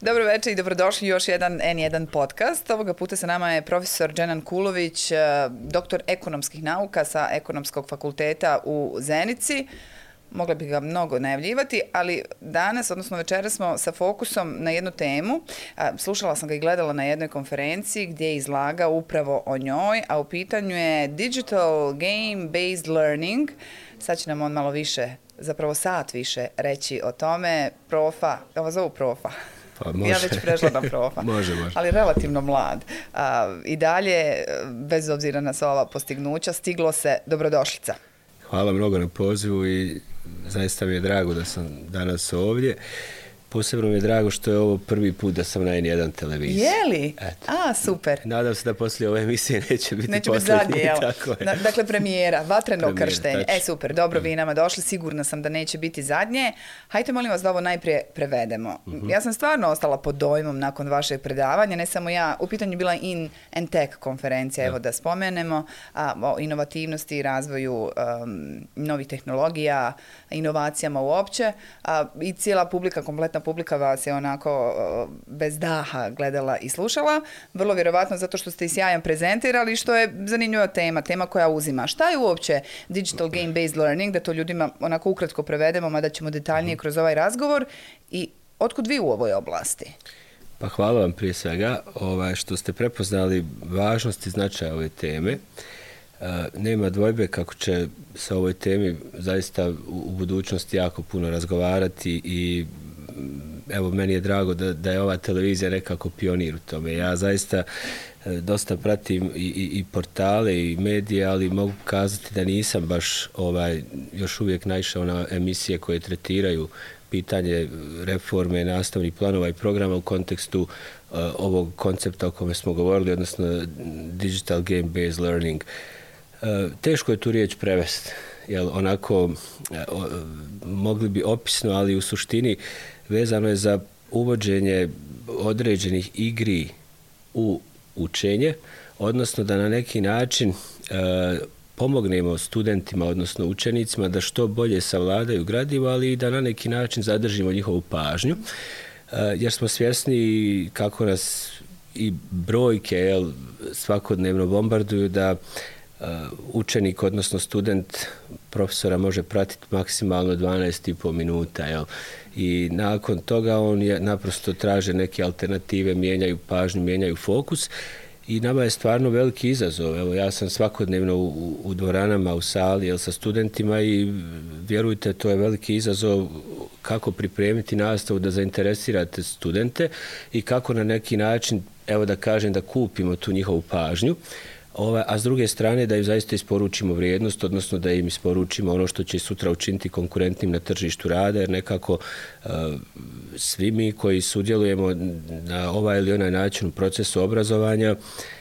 Dobro večer i dobrodošli u još jedan N1 podcast. Ovoga puta sa nama je profesor Dženan Kulović, doktor ekonomskih nauka sa Ekonomskog fakulteta u Zenici. Mogla bih ga mnogo najavljivati, ali danas, odnosno večeras smo sa fokusom na jednu temu. Slušala sam ga i gledala na jednoj konferenciji gdje je izlagao upravo o njoj, a u pitanju je Digital Game Based Learning. Sad će nam on malo više, zapravo sat više reći o tome. Profa, ovo zovu profa. Pa može. Ja već prešla na profa. Može. Ali relativno mlad. I dalje, bez obzira na sva ova postignuća, stiglo se dobrodošlica. Hvala mnogo na pozivu i zaista mi je drago da sam danas ovdje. Posebno mi je drago što je ovo prvi put da sam na N1 televiziji. Je li? Super. Nadam se da poslije ove emisije neće biti zadnje, jel? Tako je. Dakle, premijera, vatreno krštenje. Tačno. Super, dobro, vi nama došli, sigurna sam da neće biti zadnje. Hajde, molim vas da ovo najprije prevedemo. Ja sam stvarno ostala pod dojmom nakon vašeg predavanja, ne samo ja, u pitanju bila In and Tech konferencija, evo da spomenemo, o inovativnosti i razvoju novih tehnologija, inovacijama uopće, i cijela publika, kompletna publika vas je onako bez daha gledala i slušala. Vrlo vjerovatno zato što ste i sjajan prezentirali, što je zanimljiva tema koja uzima. Šta je uopće Digital Game Based Learning, da to ljudima onako ukratko prevedemo, mada ćemo detaljnije kroz ovaj razgovor, i otkud vi u ovoj oblasti? Pa hvala vam prije svega što ste prepoznali važnost i značaj ove teme. Nema dvojbe kako će se o ovoj temi zaista u budućnosti jako puno razgovarati i evo, meni je drago da je ova televizija nekako pionir u tome. Ja zaista dosta pratim i portale i medije, ali mogu kazati da nisam baš još uvijek naišao na emisije koje tretiraju pitanje reforme nastavnih planova i programa u kontekstu ovog koncepta o kome smo govorili, odnosno Digital Game Based Learning. Teško je tu riječ prevesti, jer onako mogli bi opisno, ali u suštini vezano je za uvođenje određenih igri u učenje, odnosno da na neki način pomognemo studentima, odnosno učenicima da što bolje savladaju gradivo, ali i da na neki način zadržimo njihovu pažnju, jer smo svjesni kako nas i brojke svakodnevno bombarduju da učenik, odnosno student profesora može pratiti maksimalno 12,5 minuta. I nakon toga on naprosto traže neke alternative, mijenjaju pažnju, mijenjaju fokus i nama je stvarno veliki izazov. Evo, ja sam svakodnevno u dvoranama, u sali sa studentima i vjerujte, to je veliki izazov kako pripremiti nastavu da zainteresirate studente i kako na neki način, evo da kažem, da kupimo tu njihovu pažnju. A s druge strane da im zaista isporučimo vrijednost, odnosno da im isporučimo ono što će sutra učiniti konkurentnim na tržištu rada, jer nekako svi mi koji sudjelujemo na ovaj ili onaj način u procesu obrazovanja,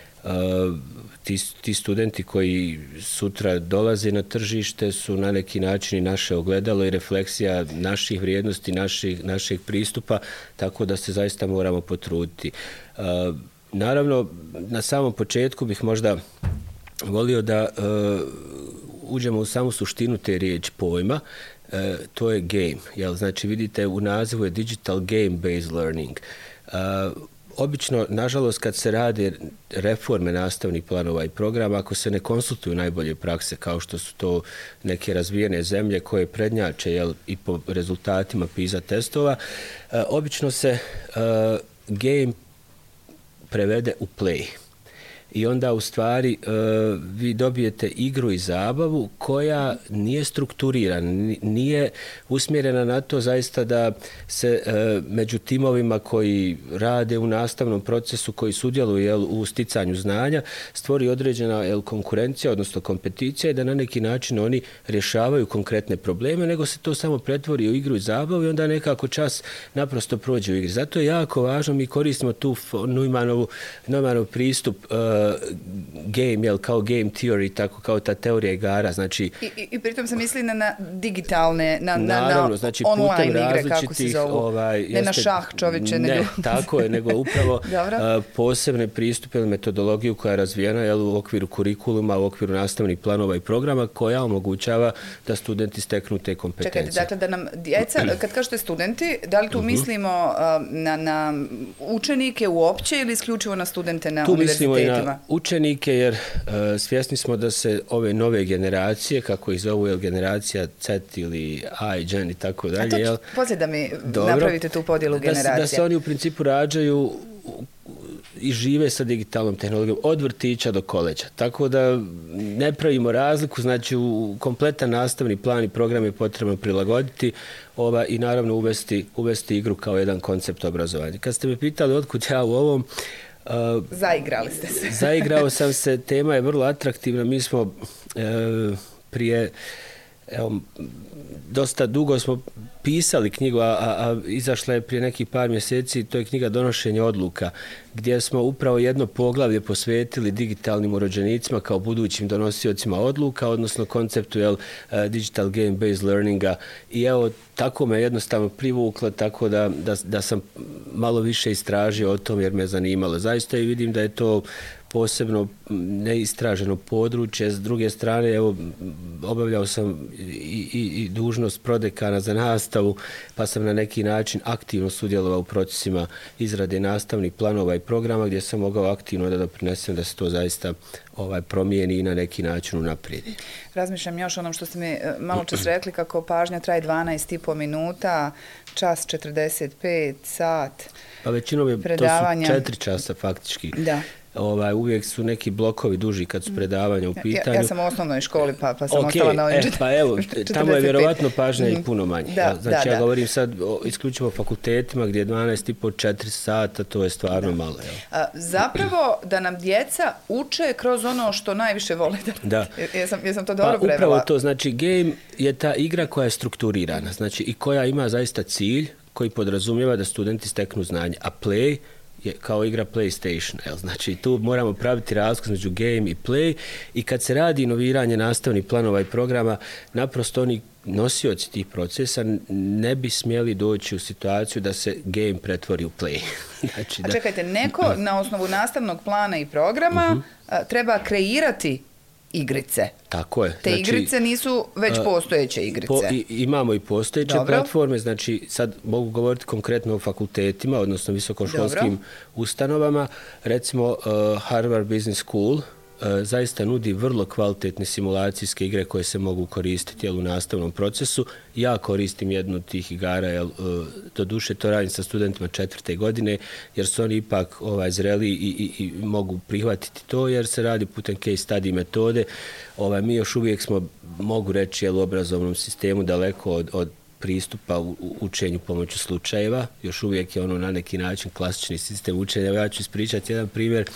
ti studenti koji sutra dolaze na tržište su na neki način i naše ogledalo i refleksija naših vrijednosti, našeg pristupa, tako da se zaista moramo potruditi. Naravno, na samom početku bih možda volio da uđemo u samu suštinu te riječi pojma. To je game. Znači, vidite, u nazivu je Digital Game Based Learning. Obično, nažalost, kad se rade reforme nastavnih planova i programa, ako se ne konsultuju najbolje prakse, kao što su to neke razvijene zemlje koje prednjače i po rezultatima PISA testova, obično se game prevede u play. I onda u stvari vi dobijete igru i zabavu koja nije strukturirana, nije usmjerena na to zaista da se među timovima koji rade u nastavnom procesu, koji sudjeluju u sticanju znanja, stvori određena konkurencija, odnosno kompeticija i da na neki način oni rješavaju konkretne probleme, nego se to samo pretvori u igru i zabavu i onda nekako čas naprosto prođe u igri. Zato je jako važno, mi koristimo tu Neumannov pristup game, jel, kao game theory, tako kao ta teorija igara, znači... I pritom se misli na digitalne, naravno, znači, online putem igre, kako se zovu. Ne na šah, čovječe, nego... Ne, tako je, nego upravo posebne pristupe ili metodologiju koja je razvijena, jel, u okviru kurikuluma, u okviru nastavnih planova i programa, koja omogućava da studenti steknu te kompetencije. Čekajte, dakle, da nam djeca, kad kažete studenti, da li tu mislimo na učenike uopće ili isključivo na studente na univerzitetima? Tu mislimo i na učenike, jer svjesni smo da se ove nove generacije, kako ih zovu, jel, generacija Z ili I, Gen i tako dalje, jel? Poslije da mi napravite tu podjelu generacija. Da se oni u principu rađaju i žive sa digitalnom tehnologijom od vrtića do koleđa. Tako da ne pravimo razliku, znači u kompletan nastavni plan i program je potrebno prilagoditi i naravno uvesti igru kao jedan koncept obrazovanja. Kad ste me pitali otkud ja u ovom, zaigrali ste se. Zaigrao sam se, tema je vrlo atraktivna. Mi smo prije, dosta dugo smo pisali knjigu, a izašla je prije nekih par mjeseci, to je knjiga Donošenje odluka, gdje smo upravo jedno poglavlje posvetili digitalnim urođenicima kao budućim donosiocima odluka, odnosno konceptu digital game-based learninga. I evo, tako me jednostavno privuklo, tako da sam malo više istražio o tom jer me zanimalo. Zaista i vidim da je to posebno neistraženo područje. S druge strane, evo, obavljao sam i dužnost prodekana za nastavu, pa sam na neki način aktivno sudjelovao u procesima izrade nastavnih planova i programa gdje sam mogao aktivno da doprinesem da se to zaista promijeni i na neki način unaprijedi. Razmišljam još onom što ste mi malo čas rekli, kako pažnja traje 12,5 minuta, čas 45, sat. Pa većinom je, predavanja. To su 4 časa faktički. Da. Uvijek su neki blokovi duži kad su predavanja u pitanju. Ja sam u osnovnoj školi, pa sam ostala na ovim 45. Pa evo, tamo je vjerovatno pažnja i puno manje. Znači, ja govorim sad isključivo o fakultetima gdje je 12,5-4 sata, to je stvarno malo. Zapravo da nam djeca uče kroz ono što najviše vole. Da. Jesam to dobro prevela? Upravo to, znači game je ta igra koja je strukturirana, znači i koja ima zaista cilj koji podrazumijeva da studenti steknu znanje, a play je kao igra PlayStation. Znači tu moramo praviti razliku između game i play i kad se radi inoviranje nastavnih planova i programa, naprosto oni nosioci tih procesa ne bi smjeli doći u situaciju da se game pretvori u play. Znači, a čekajte, neko na osnovu nastavnog plana i programa treba kreirati igrice. Tako je. Te igrice nisu već postojeće igrice. Imamo i postojeće platforme, znači sad mogu govoriti konkretno o fakultetima, odnosno visokoškolskim ustanovama. Recimo Harvard Business School zaista nudi vrlo kvalitetne simulacijske igre koje se mogu koristiti u nastavnom procesu. Ja koristim jednu od tih igara, doduše to radim sa studentima 4. godine, jer su oni ipak zreli i mogu prihvatiti to, jer se radi putem case study metode. Mi još uvijek smo, mogu reći, u obrazovnom sistemu daleko od pristupa u učenju pomoću slučajeva. Još uvijek je na neki način klasični sistem učenja. Ja ću ispričati jedan primjer.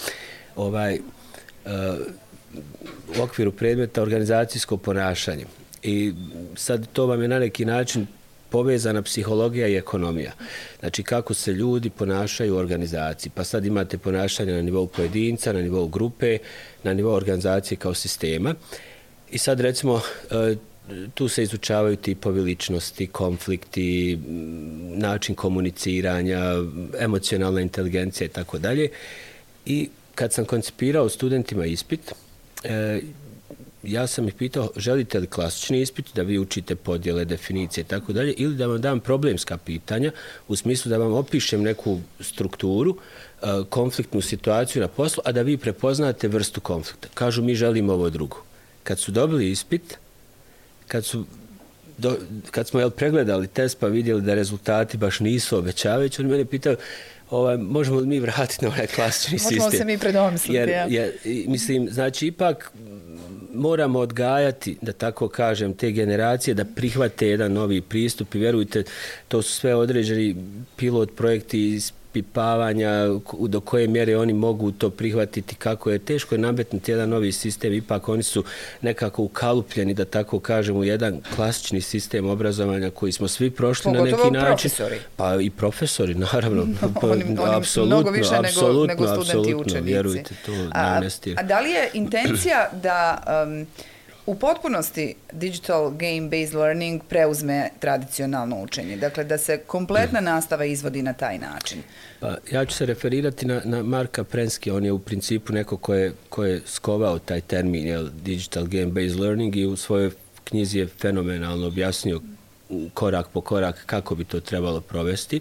U okviru predmeta organizacijsko ponašanje. I sad to vam je na neki način povezana psihologija i ekonomija. Znači kako se ljudi ponašaju u organizaciji. Pa sad imate ponašanje na nivou pojedinca, na nivou grupe, na nivou organizacije kao sistema. I sad recimo tu se izučavaju tipovi ličnosti, konflikti, način komuniciranja, emocionalna inteligencija i tako dalje. I kad sam koncipirao studentima ispit, ja sam ih pitao, želite li klasični ispit, da vi učite podjele, definicije i tako dalje, ili da vam dam problemska pitanja, u smislu da vam opišem neku strukturu, konfliktnu situaciju na poslu, a da vi prepoznate vrstu konflikta. Kažu, mi želimo ovo drugo. Kad su dobili ispit, kad smo pregledali test pa vidjeli da rezultati baš nisu obećavajući, oni mene pitaju, možemo li mi vratiti na onaj klasični sistem? Možemo se mi predomisliti. Mislim, znači ipak moramo odgajati, da tako kažem, te generacije da prihvate jedan novi pristup i vjerujte, to su sve određeni pilot projekti iz raspipavanja, do koje mjere oni mogu to prihvatiti, kako je teško je nametnuti jedan novi sistem, ipak oni su nekako ukalupljeni, da tako kažem, u jedan klasični sistem obrazovanja koji smo svi prošli na neki način. Profesori. Pa i profesori, naravno. Mnogo više nego studenti i učenici. Vjerujte, to ne amnestira. A da li je intencija da u potpunosti digital game-based learning preuzme tradicionalno učenje? Dakle, da se kompletna nastava izvodi na taj način? Pa, ja ću se referirati na Marka Prensky. On je u principu neko ko je skovao taj termin, digital game-based learning, i u svojoj knjizi je fenomenalno objasnio korak po korak kako bi to trebalo provesti.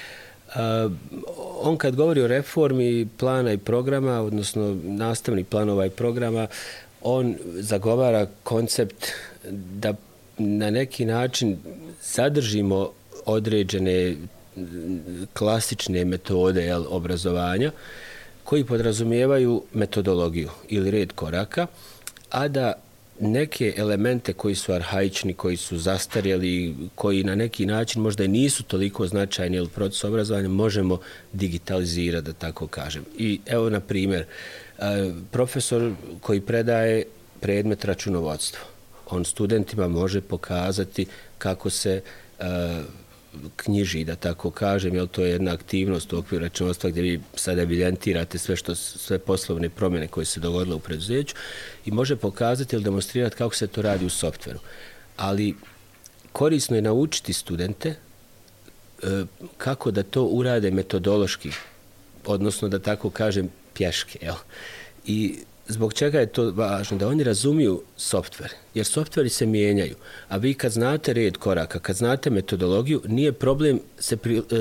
On kad govori o reformi plana i programa, odnosno nastavnih planova i programa, on zagovara koncept da na neki način zadržimo određene klasične metode obrazovanja koji podrazumijevaju metodologiju ili red koraka, a da neke elemente koji su arhaični, koji su zastarjeli, koji na neki način možda i nisu toliko značajni ili proces obrazovanja, možemo digitalizirati, da tako kažem. I evo, na primjer, profesor koji predaje predmet računovodstvo, on studentima može pokazati kako se knjiži, da tako kažem, jer to je jedna aktivnost u okviru računovodstva gdje vi sad evidentirate sve poslovne promjene koje se dogodile u preduzeću, i može pokazati ili demonstrirati kako se to radi u softveru. Ali korisno je naučiti studente kako da to urade metodološki, odnosno, da tako kažem, pješke. Jel? I zbog čega je to važno? Da oni razumiju softver, jer softveri se mijenjaju, a vi kad znate red koraka, kad znate metodologiju, nije problem se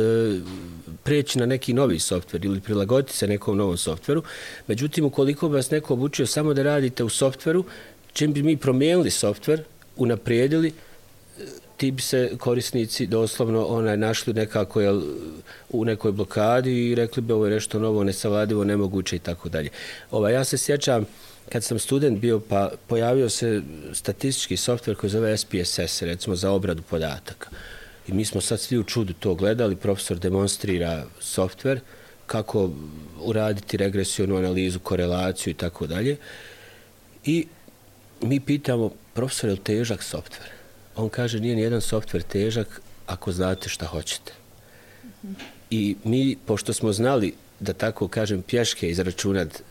preći na neki novi softver ili prilagoditi se nekom novom softveru. Međutim, ukoliko vas neko obučio samo da radite u softveru, čim bi mi promijenili softver, unaprijedili, ti bi se korisnici doslovno našli nekako u nekoj blokadi i rekli bi ovo je nešto novo, nesavladivo, nemoguće i tako dalje. Ja se sjećam kad sam student bio, pa pojavio se statistički softver koji zove SPSS, recimo za obradu podataka. I mi smo sad svi u čudu to gledali, profesor demonstrira softver, kako uraditi regresivnu analizu, korelaciju i tako dalje. I mi pitamo, profesor, je li težak softver? On kaže, nije nijedan softver težak ako znate šta hoćete. I mi, pošto smo znali, da tako kažem, pješke izračunati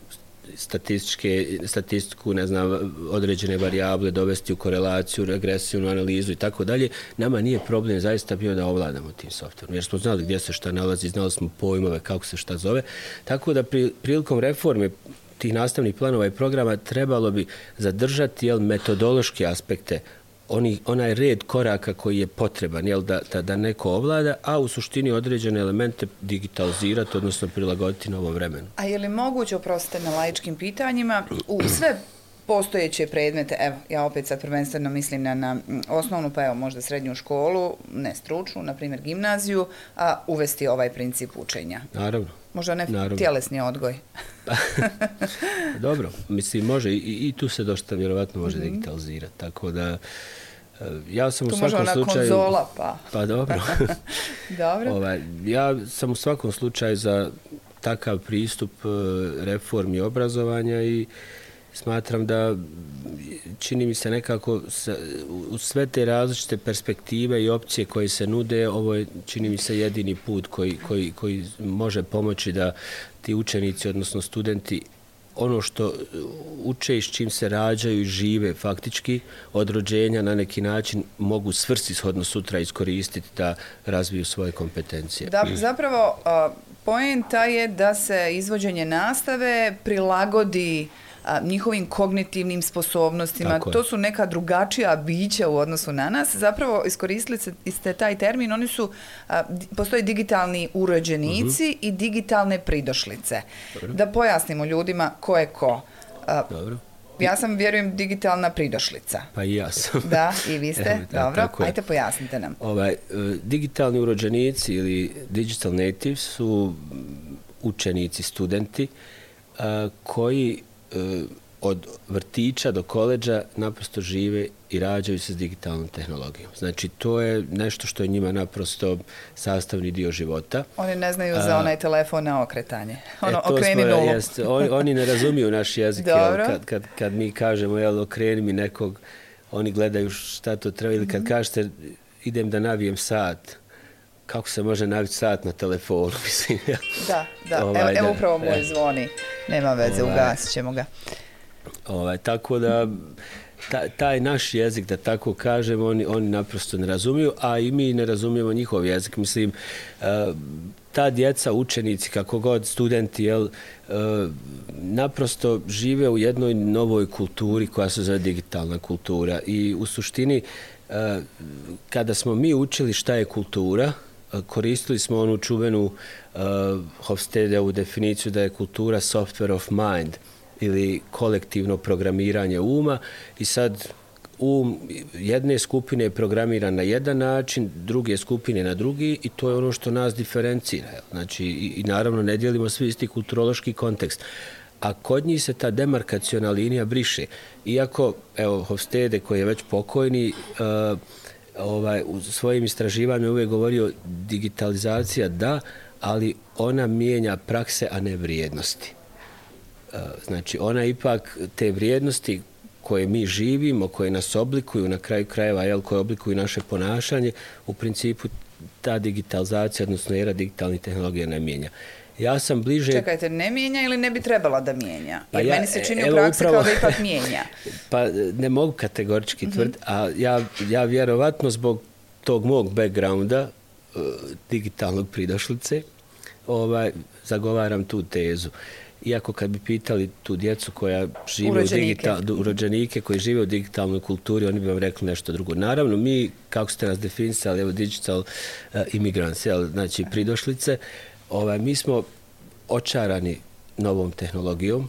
statistiku, ne znam, određene varijable, dovesti u korelaciju, regresivnu analizu i tako dalje, nama nije problem zaista bio da ovladamo tim softverom, jer smo znali gdje se šta nalazi, znali smo pojmove, kako se šta zove. Tako da prilikom reforme tih nastavnih planova i programa trebalo bi zadržati metodološke aspekte, onaj red koraka koji je potreban, da neko ovlada, a u suštini određene elemente digitalizirati, odnosno prilagoditi novom vremenu. A je li moguće, oprostite na laičkim pitanjima, u sve postojeće predmete, evo, ja opet sad prvenstveno mislim na osnovnu, pa evo možda srednju školu, ne stručnu, na primjer gimnaziju, a uvesti ovaj princip učenja? Naravno. Možda ne tjelesni odgoj. Dobro, mislim, može i tu se dosta vjerovatno može digitalizirati, tako da ja sam tu u svakom slučaju... Tu može ona konzola, pa... Pa dobro. Dobro. Ja sam u svakom slučaju za takav pristup reformi obrazovanja i smatram da čini mi se nekako u sve te različite perspektive i opcije koje se nude, ovo je čini mi se jedini put koji može pomoći da ti učenici, odnosno studenti, ono što uče i s čim se rađaju i žive faktički od rođenja na neki način mogu svrsishodno sutra iskoristiti da razviju svoje kompetencije. Da, zapravo poenta je da se izvođenje nastave prilagodi njihovim kognitivnim sposobnostima. To su neka drugačija bića u odnosu na nas. Zapravo iskoristili ste taj termin, oni su, postoje digitalni urođenici i digitalne pridošlice. Dobro. Da pojasnimo ljudima ko je ko. Dobro. Ja sam, vjerujem, digitalna pridošlica. Pa i ja sam. Da, i vi ste. Dobro, ajte pojasnite nam. Digitalni urođenici ili digital natives su učenici, studenti koji od vrtića do koledža naprosto žive i rađaju se s digitalnom tehnologijom. Znači, to je nešto što je njima naprosto sastavni dio života. Oni ne znaju za onaj telefon na okretanje. Okreni nulu. Oni ne razumiju naš jezik. Kad mi kažemo, okreni mi nekog, oni gledaju šta to treba. Ili kad kažete, idem da navijem sat, kako se može naviti sat na telefonu, mislim. Da. Evo upravo moj zvoni. Nema veze, ugasit ćemo ga. Tako da, taj naš jezik, da tako kažem, oni naprosto ne razumiju, a i mi ne razumijemo njihov jezik. Mislim, ta djeca, učenici, kako god, studenti, naprosto žive u jednoj novoj kulturi koja se zove digitalna kultura. I u suštini, kada smo mi učili šta je kultura, koristili smo onu čuvenu Hofstedeovu definiciju da je kultura software of mind ili kolektivno programiranje uma i sad jedne skupine je programiran na jedan način, druge skupine na drugi i to je ono što nas diferencira. Znači, i naravno ne dijelimo svi isti kulturološki kontekst. A kod njih se ta demarkaciona linija briše. Iako, Hofstede koji je već pokojni, u svojim istraživanjima uvijek govorio digitalizacija da, ali ona mijenja prakse, a ne vrijednosti. Znači, ona ipak te vrijednosti koje mi živimo, koje nas oblikuju na kraju krajeva, koje oblikuju naše ponašanje, u principu ta digitalizacija, odnosno era digitalnih tehnologija ne mijenja. Ja sam bliže... Čekajte, ne mijenja ili ne bi trebala da mijenja? Jer meni se čini u praksi kao da ipak mijenja. Pa ne mogu kategorički tvrditi, a ja vjerovatno zbog tog mog backgrounda, digitalnog pridošlice, zagovaram tu tezu. Iako kad bi pitali tu djecu koja žive urođenike koji žive u digitalnoj kulturi, oni bi vam rekli nešto drugo. Naravno, mi, kako ste nas definisali, digital immigrants, znači pridošlice, mi smo očarani novom tehnologijom,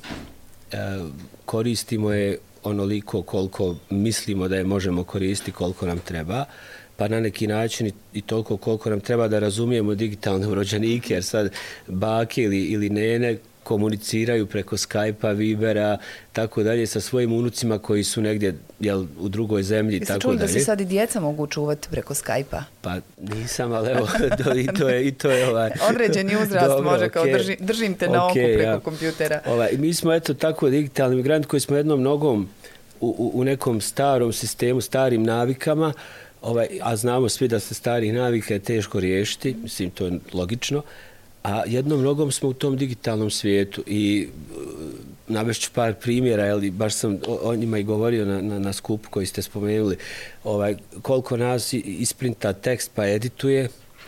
koristimo je onoliko koliko mislimo da je možemo koristiti, koliko nam treba, pa na neki način i toliko koliko nam treba da razumijemo digitalne urođenike, jer sad bake ili nene komuniciraju preko Skype-a, Vibera, tako dalje, sa svojim unucima koji su negdje u drugoj zemlji. Jeste čuli da se sad i djeca mogu čuvati preko Skype-a? Pa nisam, ali evo, i to je određeni uzrast dobro, može kao držim te na oku preko kompjutera. Mi smo tako digitalni migranti koji smo jednom nogom u nekom starom sistemu, starim navikama, a znamo svi da se starih navika je teško riješiti, mislim, to je logično, a jednom nogom smo u tom digitalnom svijetu i navešću par primjera, baš sam o njima i govorio na skupu koji ste spomenuli, koliko nas isprinta tekst pa edituje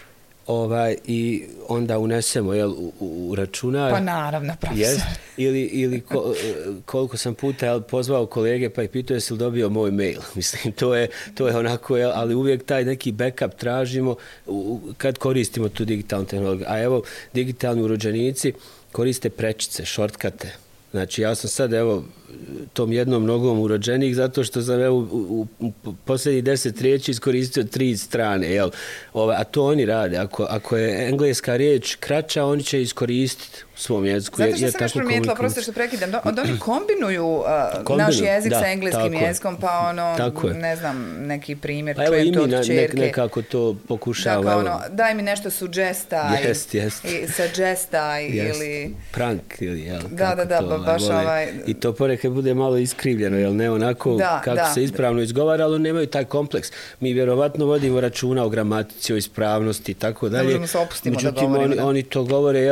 i onda unesemo u računar. Pa naravno, profesor. Ili koliko sam puta pozvao kolege pa i pitao jesi li dobio moj mail. Mislim, to je onako, ali uvijek taj neki backup tražimo kad koristimo tu digitalnu tehnologiju. A evo, digitalni urođenici koriste prečice, shortcute. Znači, ja sam sad, tom jednom nogom urođenik zato što sam, u posljednjih 10 riječi iskoristio 3 strane, a to oni rade. Ako je engleska riječ kraća, oni će iskoristiti u svom jeziku. Zato što sam još primijetila, prosto što prekidam, da oni kombinuju naš jezik sa engleskim jezikom, pa ne znam, neki primjer, čujem to od čerke. Nekako to pokušava. Dakle, daj mi nešto suggestaj, suggestaj ili... Prank ili, Da, baš I to ponekad bude malo iskrivljeno, jel ne onako kako se ispravno izgovara, ali nemaju taj kompleks. Mi vjerovatno vodimo računa o gramatici, o ispravnosti i tako dalje. Ne možemo se opustimo da govorimo. Međutim, oni to govore,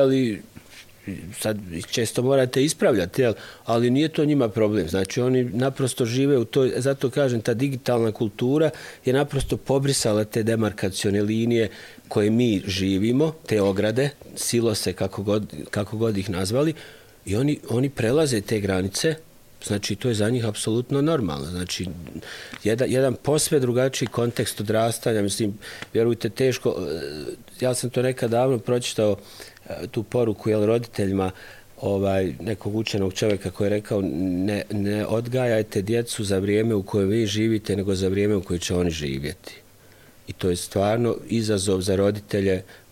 sad često morate ispravljati, ali nije to njima problem. Znači, oni naprosto žive u toj, zato kažem, ta digitalna kultura je naprosto pobrisala te demarkacione linije koje mi živimo, te ograde, silose, kako god ih nazvali, i oni prelaze te granice. Znači, to je za njih apsolutno normalno. Znači, jedan posve drugačiji kontekst odrastanja, mislim, vjerujte, teško, ja sam to nekad davno pročitao, tu poruku roditeljima nekog učenog čovjeka koji je rekao ne odgajajte djecu za vrijeme u koje vi živite, nego za vrijeme u koje će oni živjeti. I to je stvarno izazov za roditelje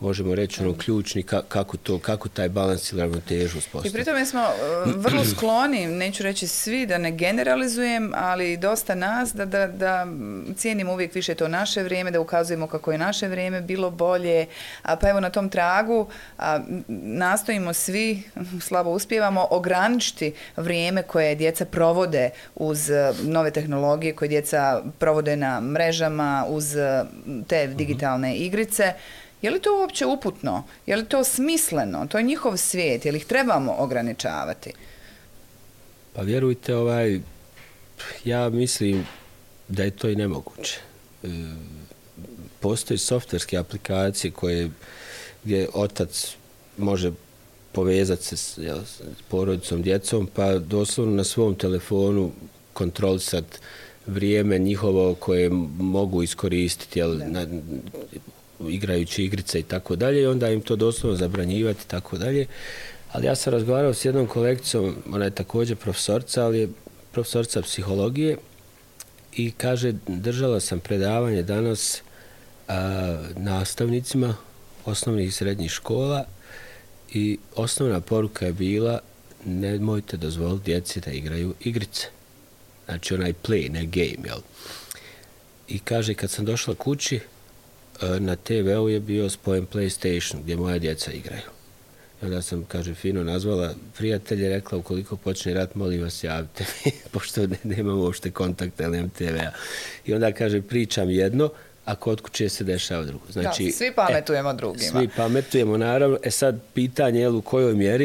možemo reći, ključni, kako taj balans ili ravnotežu uspostaviti. I pri tome smo vrlo skloni, neću reći svi, da ne generalizujem, ali dosta nas, da cijenimo uvijek više to naše vrijeme, da ukazujemo kako je naše vrijeme bilo bolje, pa evo na tom tragu nastojimo svi, slabo uspijevamo, ograničiti vrijeme koje djeca provode uz nove tehnologije, koje djeca provode na mrežama, uz te digitalne igrice. Je li to uopće uputno? Je li to smisleno? To je njihov svijet. Je li ih trebamo ograničavati? Pa vjerujte, ja mislim da je to i nemoguće. Postoje softverske aplikacije gdje otac može povezati se s porodicom, djecom, pa doslovno na svom telefonu kontrolisati vrijeme njihovo koje mogu iskoristiti, igrajući igrice i tako dalje, i onda im to doslovno zabranjivati i tako dalje. Ali ja sam razgovarao s jednom kolegicom, ona je također profesorica, ali je profesorica psihologije, i kaže, držala sam predavanje danas nastavnicima osnovnih i srednjih škola i osnovna poruka je bila: nemojte dozvoliti djeci da igraju igrice. Znači onaj play, ne game, jel? I kaže, kad sam došla kući, na TV-u je bio spojen PlayStation gdje moja djeca igraju. I onda sam, kaže, fino nazvala prijatelje, rekla, ukoliko počne rat, molim vas, javite mi, pošto nemam uopšte kontakta, nemam TV-a. I onda, kaže, pričam jedno, a kod kuće se dešava drugo. Znači, da, svi pametujemo drugima. Svi pametujemo, naravno. Sad, pitanje, u kojoj mjeri,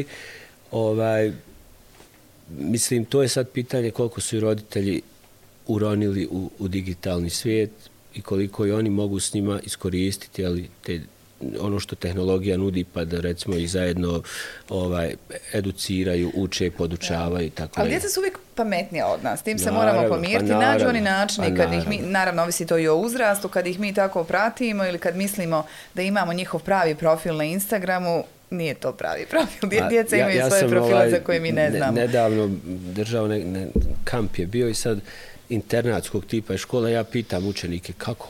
mislim, to je sad pitanje koliko su i roditelji uronili u digitalni svijet i koliko i oni mogu s njima iskoristiti, ono što tehnologija nudi, pa da recimo i zajedno educiraju, uče, podučavaju i tako dalje. Ali djeca su uvijek pametnija od nas, tim se moramo pomiriti. Nađu oni načini kad ih mi, naravno ovisi to i o uzrastu, kad ih mi tako pratimo ili kad mislimo da imamo njihov pravi profil na Instagramu, nije to pravi profil. Djeca imaju svoje profile za koje mi ne znamo. Nedavno držao kamp je bio i sad internatskog tipa je škola. Ja pitam učenike kako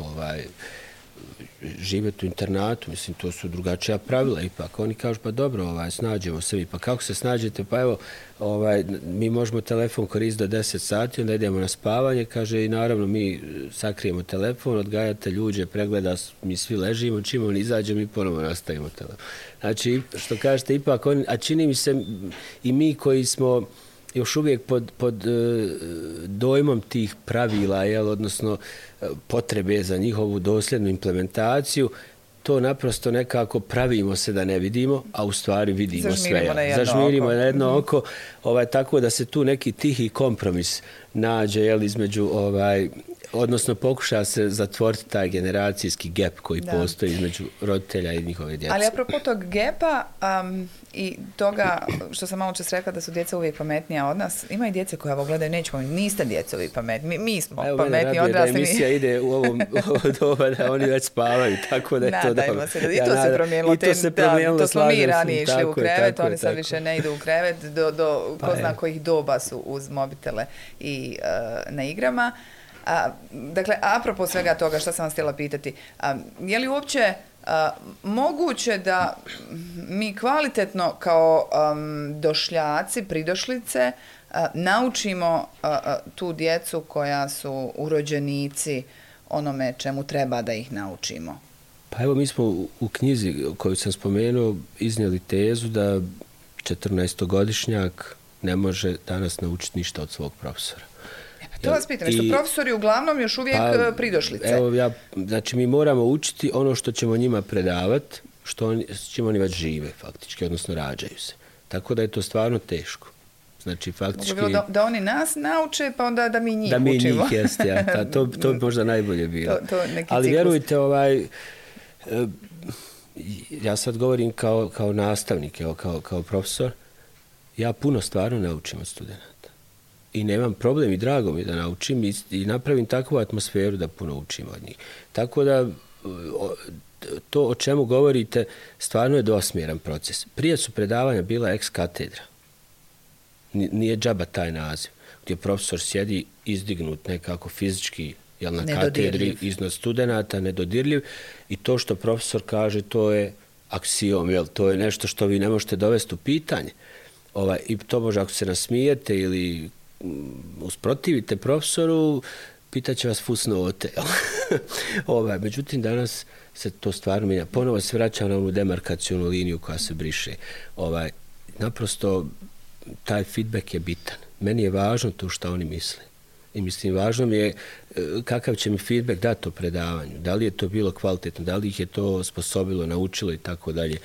živjeti u internatu, mislim, to su drugačija pravila ipak. Oni kažu, pa dobro, snađemo se mi. Pa kako se snađete? Pa evo, mi možemo telefon koristiti do 10 sati, onda idemo na spavanje, kaže, i naravno mi sakrijemo telefon, odgajatelj uđe, pregleda, mi svi ležimo, čim on izađe, mi ponovo nastavimo telefon. Znači, što kažete, ipak, a čini mi se i mi koji smo još uvijek pod dojmom tih pravila, odnosno potrebe za njihovu dosljednu implementaciju, to naprosto nekako pravimo se da ne vidimo, a u stvari vidimo sve. Zažmirimo na jedno oko, tako da se tu neki tihi kompromis nađe, između, odnosno pokuša se zatvoriti taj generacijski gap koji postoji između roditelja i njihove djece. Ali apropo tog gapa i toga što sam malo čas rekla da su djeca uvijek pametnija od nas, ima i djece koja gledaju, nećemo, niste djecovi pametni, mi smo pametni odrasli. Da emisija ide u ovo doba da oni već spavaju, tako da je to dobro. I to se promijenilo. To smo mi ranije išli u krevet, oni sad više ne idu u krevet, do ko zna kojih doba su uz mobitele i na igrama. Dakle, apropo svega toga, što sam vas htjela pitati, je li uopće moguće da mi kvalitetno kao došljaci, pridošlice, naučimo tu djecu koja su urođenici onome čemu treba da ih naučimo? Pa evo, mi smo u knjizi koju sam spomenuo iznijeli tezu da 14-godišnjak ne može danas naučiti ništa od svog profesora. To vas pitam, što profesori uglavnom još uvijek pridošlice. Evo, znači mi moramo učiti ono što ćemo njima predavati, s čim oni već žive faktički, odnosno rađaju se. Tako da je to stvarno teško. Znači, faktički... Bilo da oni nas nauče, pa onda da mi njih učimo. Da mi njih, jeste, ja. To bi možda najbolje bilo. Ali vjerujte, ja sad govorim kao nastavnik, kao profesor, ja puno stvarno naučim od studenata. I nemam problem i drago mi da naučim i napravim takvu atmosferu da puno učim od njih. Tako da to o čemu govorite stvarno je dvosmjeran proces. Prije su predavanja bila ex katedra. Nije džaba taj naziv. Gdje profesor sjedi izdignut nekako fizički na katedri iznad studenata, nedodirljiv. I to što profesor kaže, to je aksiom, jel? To je nešto što vi ne možete dovesti u pitanje. I to može ako se nasmijete ili usprotivite profesoru, pitaće vas fusnote. Međutim, danas se to stvarno mijenja. Ponovo se vraćam na onu demarkacionu liniju koja se briše. Naprosto, taj feedback je bitan. Meni je važno to što oni misle. I mislim, važno mi je kakav će mi feedback dati o predavanju. Da li je to bilo kvalitetno, da li ih je to sposobilo, naučilo i tako dalje.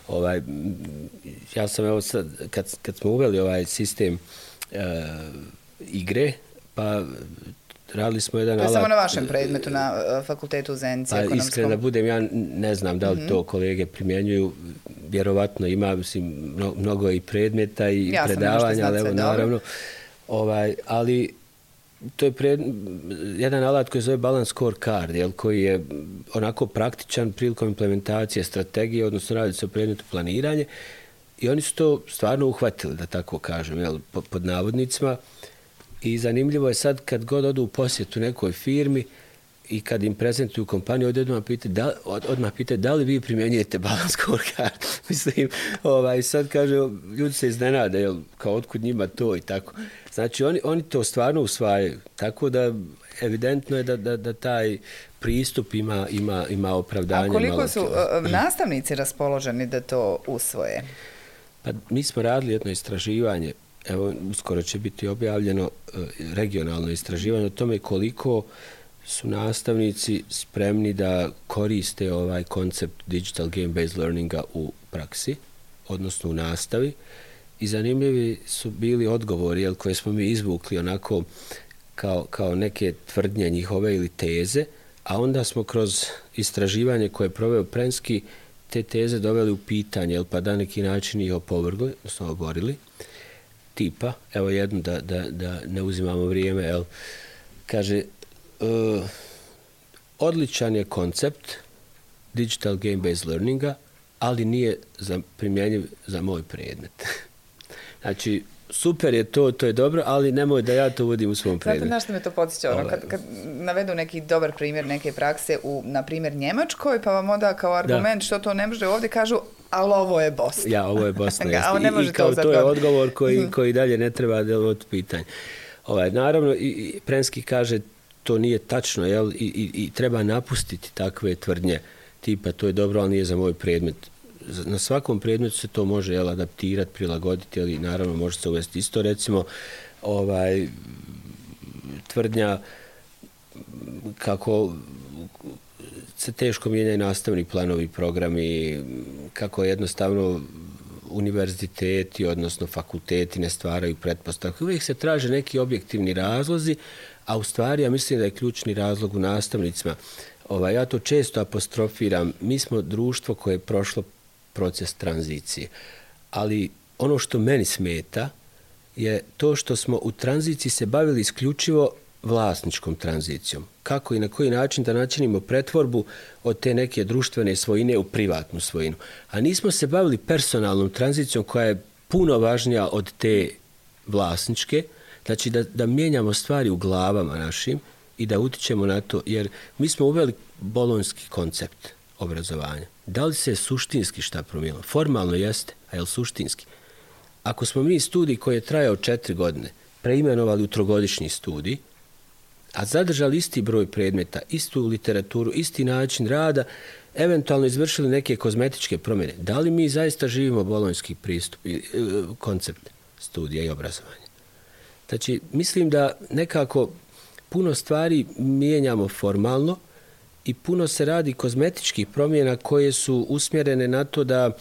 Ja sam evo sad, kad smo uveli ovaj sistem igre, pa radili smo jedan alat... To je samo na vašem predmetu, na fakultetu u Zenici ekonomskom. Iskreno da budem, ja ne znam da li to kolege primjenjuju, vjerovatno ima, mislim, mnogo i predmeta i predavanja, ali evo naravno. Ali to je jedan alat koji se zove Balance Scorecard, koji je onako praktičan prilikom implementacije strategije, odnosno radi se o predmetu planiranje. I oni su to stvarno uhvatili, da tako kažem, pod navodnicima. I zanimljivo je sad kad god odu u posjetu nekoj firmi i kad im prezentuju kompaniju, odmah pitaju da li vi primjenjujete Balance Scorecard. Mislim, sad kaže, ljudi se iznenade, kao otkud njima to i tako. Znači, oni to stvarno usvajaju. Tako da, evidentno je da taj pristup ima opravdanje. A koliko su nastavnici raspoloženi da to usvoje? Pa mi smo radili jedno istraživanje, evo uskoro će biti objavljeno regionalno istraživanje o tome koliko su nastavnici spremni da koriste ovaj koncept digital game-based learninga u praksi, odnosno u nastavi. I zanimljivi su bili odgovori koje smo mi izvukli onako kao neke tvrdnje njihove ili teze, a onda smo kroz istraživanje koje je proveo Prenski te teze doveli u pitanje, pa da neki način ih opovrgli, odnosno oborili. Tipa, evo jednu da ne uzimamo vrijeme, kaže, odličan je koncept digital game-based learninga, ali nije primjenjiv za moj predmet. Znači, super je to je dobro, ali nemoj da ja to uvodim u svom predmetu. Znate na što me to podsjeća? Kad navedu neki dobar primjer neke prakse u, na primjer, Njemačkoj, pa vam onda kao argument što to ne može ovdje, kažu, ali ovo je Bosna. Ja, ovo je Bosna. I kao to je odgovor koji dalje ne treba da od pitanja. Naravno, i Prenski kaže, to nije tačno, i treba napustiti takve tvrdnje, tipa to je dobro, ali nije za moj predmet. Na svakom predmetu se to može adaptirati, prilagoditi, ali naravno može se uvesti isto, recimo tvrdnja kako se teško mijenjaju nastavni planovi, programi, kako jednostavno univerziteti, odnosno fakulteti ne stvaraju pretpostavke. Uvijek se traže neki objektivni razlozi, a u stvari ja mislim da je ključni razlog u nastavnicima. Ja to često apostrofiram. Mi smo društvo koje je prošlo proces tranzicije. Ali ono što meni smeta je to što smo u tranziciji se bavili isključivo vlasničkom tranzicijom. Kako i na koji način da načinimo pretvorbu od te neke društvene svojine u privatnu svojinu. A nismo se bavili personalnom tranzicijom koja je puno važnija od te vlasničke. Znači da mijenjamo stvari u glavama našim i da utičemo na to. Jer mi smo uveli bolonjski koncept obrazovanja. Da li se suštinski šta promijenilo? Formalno jeste, a je li suštinski? Ako smo mi studij koji je trajao 4 godine preimenovali u trogodišnji studij, a zadržali isti broj predmeta, istu literaturu, isti način rada, eventualno izvršili neke kozmetičke promjene, da li mi zaista živimo bolonjski pristup, koncept studija i obrazovanja? Znači, mislim da nekako puno stvari mijenjamo formalno i puno se radi kozmetičkih promjena koje su usmjerene na to da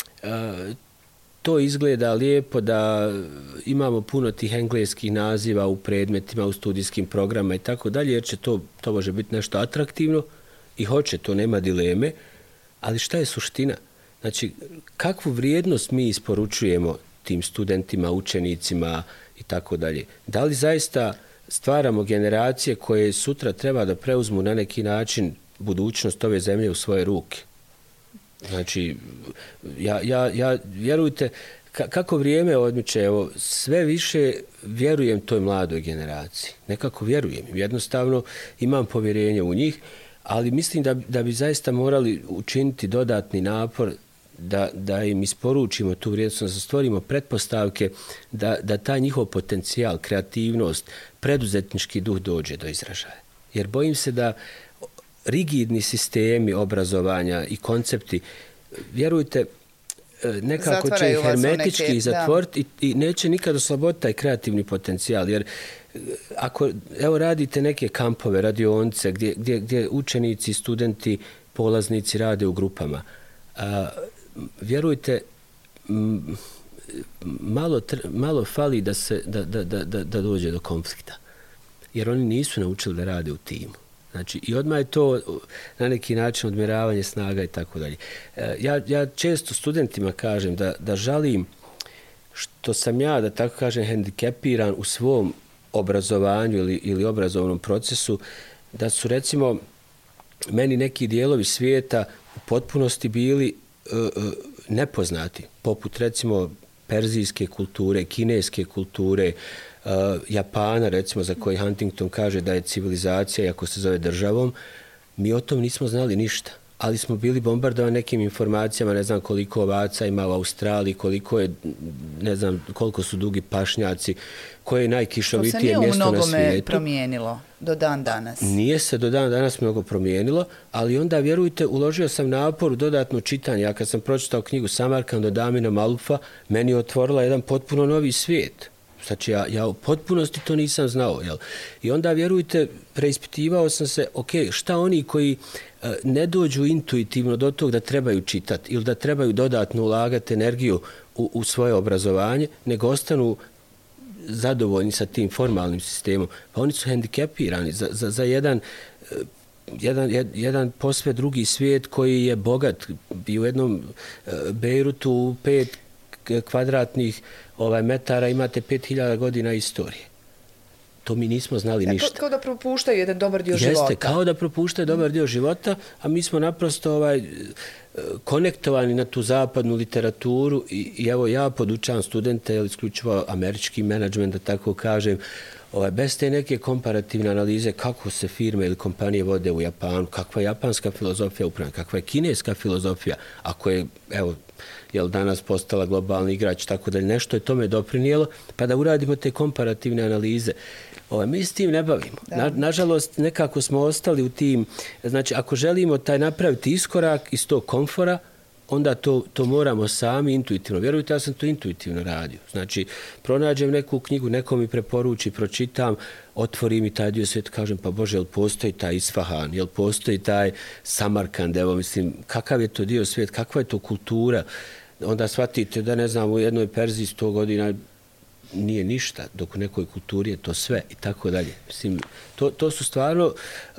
to izgleda lijepo, da imamo puno tih engleskih naziva u predmetima, u studijskim programima i tako dalje, jer će to može biti nešto atraktivno i hoće, to nema dileme, ali šta je suština? Znači, kakvu vrijednost mi isporučujemo tim studentima, učenicima i tako dalje? Da li zaista stvaramo generacije koje sutra treba da preuzmu na neki način budućnost ove zemlje u svoje ruke? Znači, ja vjerujte, kako vrijeme odmiče, evo, sve više vjerujem toj mladoj generaciji. Nekako vjerujem. Jednostavno imam povjerenje u njih, ali mislim da bi zaista morali učiniti dodatni napor da im isporučimo tu vrijednost, da stvorimo pretpostavke da taj njihov potencijal, kreativnost, preduzetnički duh dođe do izražaja. Jer bojim se da rigidni sistemi obrazovanja i koncepti, vjerujte, nekako će ih hermetički zatvoriti i neće nikad osloboditi taj kreativni potencijal. Jer ako radite neke kampove, radionice gdje učenici, studenti, polaznici rade u grupama, vjerujte, malo fali da dođe do konflikta. Jer oni nisu naučili da rade u timu. Znači, i odmah je to na neki način odmjeravanje snaga i tako dalje. Ja često studentima kažem da žalim što sam ja, da tako kažem, hendikepiran u svom obrazovanju ili obrazovnom procesu, da su, recimo, meni neki dijelovi svijeta u potpunosti bili nepoznati, poput, recimo, perzijske kulture, kineske kulture, Japana, recimo, za koji Huntington kaže da je civilizacija, iako se zove državom, mi o tom nismo znali ništa. Ali smo bili bombardovani nekim informacijama, ne znam koliko ovaca ima u Australiji, koliko su dugi pašnjaci, koje je najkišovitije mjesto na svijetu. To se nije u mnogome promijenilo do dan danas. Nije se do dan danas mnogo promijenilo, ali onda, vjerujte, uložio sam napor u dodatno čitanje. Ja kad sam pročitao knjigu Samarkand od Amina Malufa, meni je otvorila jedan potpuno novi svijet. Znači, ja u potpunosti to nisam znao. Jel? I onda, vjerujte, preispitivao sam se, šta oni koji ne dođu intuitivno do tog da trebaju čitati ili da trebaju dodatno ulagati energiju u svoje obrazovanje, nego ostanu zadovoljni sa tim formalnim sistemom. Pa oni su hendikepirani za jedan posve drugi svijet koji je bogat. I u jednom Bejrutu 5 kvadratnih metara imate 5000 godina istorije. To mi nismo znali ništa. Kao da propuštaju jedan dobar dio života. Jeste, kao da propuštaju dobar dio života, a mi smo naprosto konektovani na tu zapadnu literaturu i evo ja podučavam studente, isključivo američki menadžment, da tako kažem, bez te neke komparativne analize kako se firme ili kompanije vode u Japanu, kakva je japanska filozofija upravljanja, kakva je kineska filozofija, ako je, danas postala globalni igrač, tako da nešto je tome doprinijelo, pa da uradimo te komparativne analize. Mi s tim ne bavimo. Nažalost, nekako smo ostali u tim, znači, ako želimo napraviti iskorak iz tog komfora, onda to moramo sami intuitivno. Vjerujte, ja sam to intuitivno radio. Znači, pronađem neku knjigu, neko mi preporuči, pročitam, otvorim i taj dio svijeta, kažem, pa Bože, jel postoji taj Isfahan, jel postoji taj Samarkand, kakav je to dio svijeta, kakva je to kultura. Onda shvatite da, ne znam, u jednoj Perziji 100 godina nije ništa, dok u nekoj kulturi je to sve i tako dalje. To su stvarno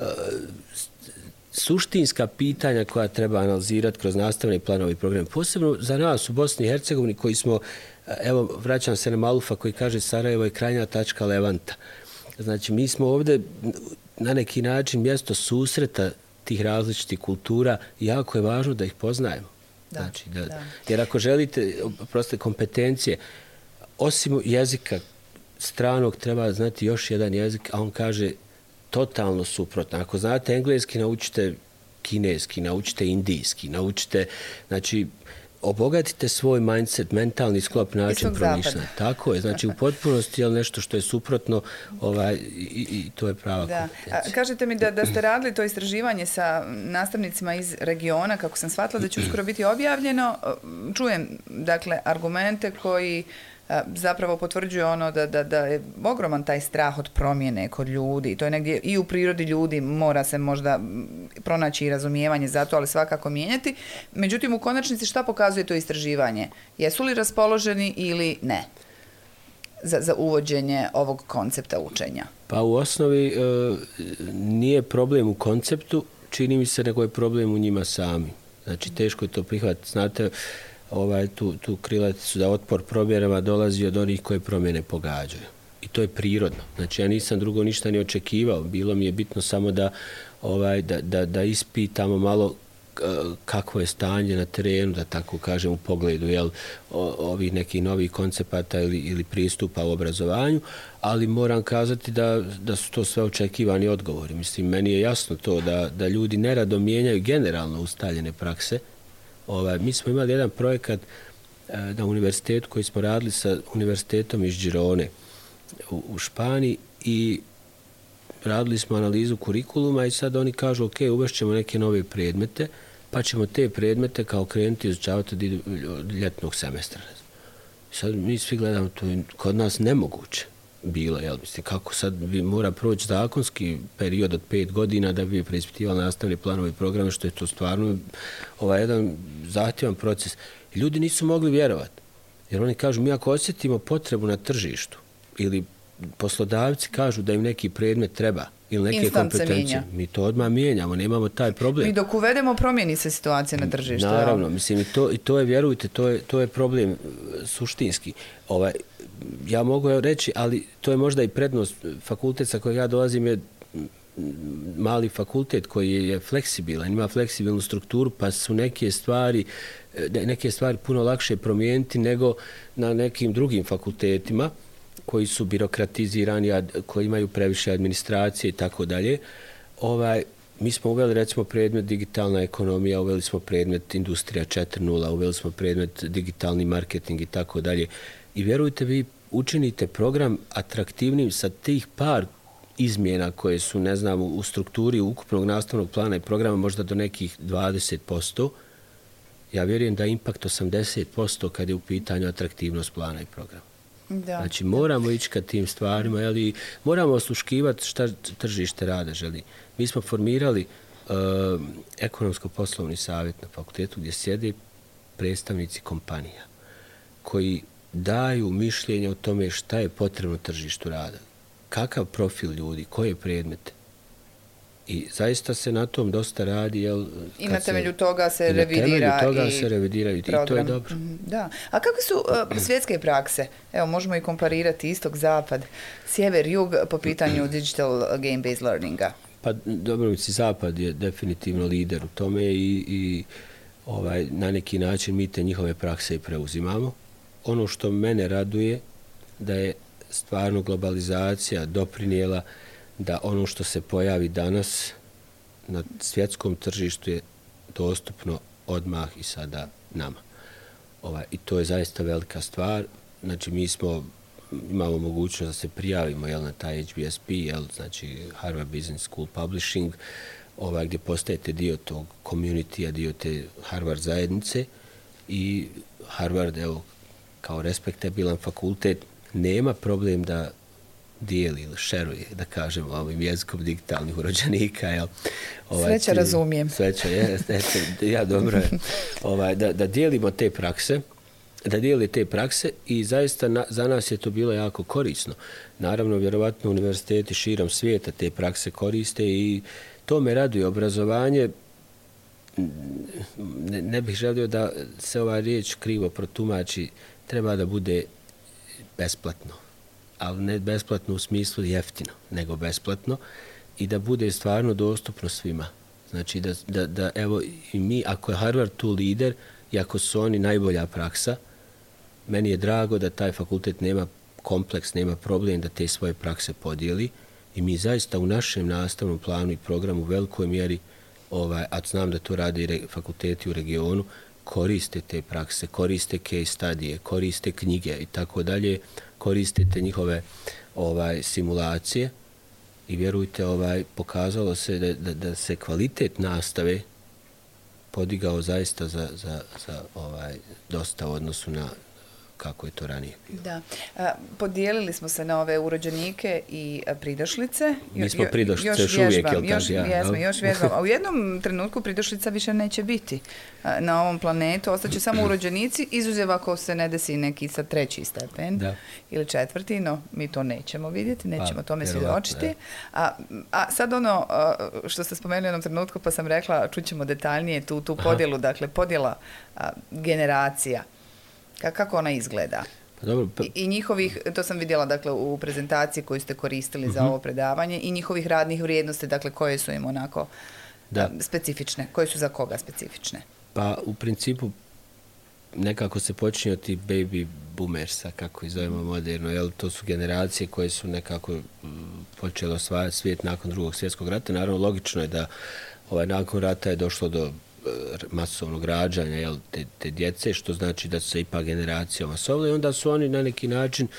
suštinska pitanja koja treba analizirati kroz nastavne planove i programe. Posebno za nas u Bosni i Hercegovini koji smo, vraćam se na Malufa koji kaže Sarajevo je krajnja tačka Levanta. Znači, mi smo ovdje na neki način mjesto susreta tih različitih kultura i jako je važno da ih poznajemo. Jer ako želite kompetencije, osim jezika stranog treba znati još jedan jezik, a on kaže totalno suprotno. Ako znate engleski, naučite kineski, naučite indijski, naučite, znači, obogatite svoj mindset, mentalni sklop, način promišljanja. Tako je, znači u potpunosti je nešto što je suprotno i to je prava kompetencija. Kažete mi da ste radili to istraživanje sa nastavnicima iz regiona, kako sam shvatila da će uskoro biti objavljeno. Čujem, dakle, argumente koji zapravo potvrđuje ono da je ogroman taj strah od promjene kod ljudi. To je negdje i u prirodi ljudi, mora se možda pronaći i razumijevanje za to, ali svakako mijenjati. Međutim, u konačnici šta pokazuje to istraživanje? Jesu li raspoloženi ili ne za uvođenje ovog koncepta učenja? Pa u osnovi nije problem u konceptu, čini mi se, nego je problem u njima sami. Znači, teško je to prihvatiti. Znate, tu krilaticu da otpor promjenama dolazi od onih koje promjene pogađaju. I to je prirodno. Znači, ja nisam drugo ništa ni očekivao. Bilo mi je bitno samo da ispitamo malo kakvo je stanje na terenu, da tako kažem, u pogledu ovih nekih novih koncepata ili pristupa u obrazovanju, ali moram kazati da su to sve očekivani odgovori. Mislim, meni je jasno to da ljudi nerado mijenjaju generalno ustaljene prakse, Mi smo imali jedan projekat na univerzitetu koji smo radili sa univerzitetom iz Girone u Španiji i radili smo analizu kurikuluma i sad oni kažu ok, uvešćemo neke nove predmete, pa ćemo te predmete kao krenuti izučavati od ljetnog semestra. Sad mi svi gledamo, to je kod nas nemoguće bilo, jel? Mislim, kako sad bi mora proći zakonski period od 5 godina da bi preispitivali nastavne planove i programe, što je to stvarno jedan zahtjevan proces. I ljudi nisu mogli vjerovati, jer oni kažu, mi ako osjetimo potrebu na tržištu ili poslodavci kažu da im neki predmet treba ili neke kompetencije, mi to odmah mijenjamo, nemamo taj problem. Mi dok uvedemo, promijeni se situacija na tržištu. Naravno, mislim, i to je, vjerujte, to je problem suštinski. Ja mogu reći, ali to je možda i prednost fakultet sa kojeg ja dolazim je mali fakultet koji je fleksibilan, ima fleksibilnu strukturu, pa su neke stvari puno lakše promijeniti nego na nekim drugim fakultetima koji su birokratizirani, koji imaju previše administracije i tako dalje. Mi smo uveli recimo predmet digitalna ekonomija, uveli smo predmet industrija 4.0, uveli smo predmet digitalni marketing i tako dalje. I vjerujte, vi učinite program atraktivnim sa tih par izmjena koje su, ne znam, u strukturi ukupnog nastavnog plana i programa možda do nekih 20%. Ja vjerujem da je impact 80% kad je u pitanju atraktivnost plana i programa. Da. Znači, moramo ići ka tim stvarima, ali moramo osluškivati šta tržište rada želi. Mi smo formirali ekonomsko-poslovni savjet na fakultetu gdje sjede predstavnici kompanija koji daju mišljenje o tome šta je potrebno tržištu rada, kakav profil ljudi, koje predmete. I zaista se na tom dosta radi. I na temelju toga se revidira i to je dobro. Da. A kakve su svjetske prakse? Evo, možemo i komparirati istok-zapad, sjever-jug po pitanju digital game-based learninga. Pa dobro, zapad je definitivno lider u tome i na neki način mi te njihove prakse i preuzimamo. Ono što mene raduje da je stvarno globalizacija doprinijela da ono što se pojavi danas na svjetskom tržištu je dostupno odmah i sada nama. I to je zaista velika stvar. Znači, mi imamo mogućnost da se prijavimo na taj HBSP, znači Harvard Business School Publishing, gdje postajete dio tog community-a, dio te Harvard zajednice i Harvard, kao respektabilan fakultet, nema problem da dijeli ili šeruje, da kažemo ovim jezikom digitalnih urođenika. Sreća razumijem. Sreća, ja dobro je. Da dijelimo te prakse, i zaista za nas je to bilo jako korisno. Naravno, vjerovatno univerziteti širom svijeta te prakse koriste i to me raduje. Obrazovanje, ne bih želio da se ova riječ krivo protumači, treba da bude besplatno. Ali ne besplatno u smislu jeftino, nego besplatno i da bude stvarno dostupno svima. Znači da evo i mi, ako je Harvard tu lider i ako su oni najbolja praksa, meni je drago da taj fakultet nema kompleks, nema problem da te svoje prakse podijeli i mi zaista u našem nastavnom planu i programu u velikoj mjeri, a znam da to rade i fakulteti u regionu, koriste te prakse, koriste case studije, koriste knjige i tako dalje, koristite njihove simulacije i vjerujte, pokazalo se da se kvalitet nastave podigao zaista za dosta u odnosu na kako je to ranije bilo. Da. Podijelili smo se na ove urođenike i pridošlice. Mi smo pridošlice još uvijek, još vježbamo. A u jednom trenutku pridošlica više neće biti na ovom planetu. Ostaće samo urođenici, izuzev ako se ne desi neki sad 3. stepen ili 4. No, mi to nećemo vidjeti, nećemo tome svjedočiti. A sad što ste spomenuli u jednom trenutku, pa sam rekla, čućemo detaljnije tu podjelu, dakle podjela generacija. Kako ona izgleda? Pa dobro, I njihovih, to sam vidjela dakle u prezentaciji koju ste koristili za ovo predavanje, i njihovih radnih vrijednosti, dakle koje su im onako specifične, koje su za koga specifične? Pa u principu nekako se počinje od tih baby boomersa, kako ih zovemo moderno, to su generacije koje su nekako počele osvajati svijet nakon Drugog svjetskog rata. Naravno, logično je da nakon rata je došlo do masovnog rađanja, jel, te djece, što znači da su se ipak generacija omasovile i onda su oni na neki način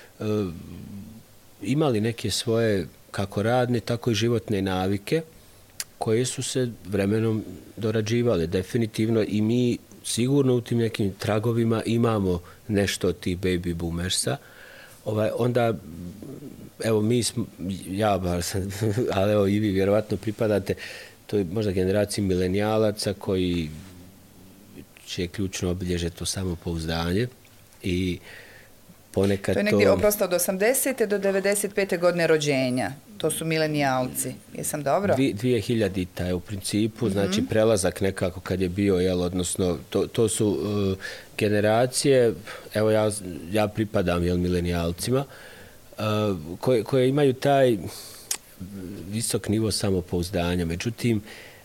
imali neke svoje kako radne, tako i životne navike koje su se vremenom dorađivale. Definitivno i mi sigurno u tim nekim tragovima imamo nešto od tih baby boomersa. Onda, evo mi smo, ja bar sam, ali evo i vi vjerovatno pripadate toj možda generaciji milenijalaca koji će ključno obilježiti to samopouzdanje i ponekad to... To je negdje oprosto od 80. do 95. godine rođenja. To su milenijalci. Jesam dobro? 2000-ta je u principu, znači prelazak nekako kad je bio, jel, odnosno to su generacije, evo ja pripadam, jel, milenijalcima, koje imaju taj visok nivo samopouzdanja. Međutim,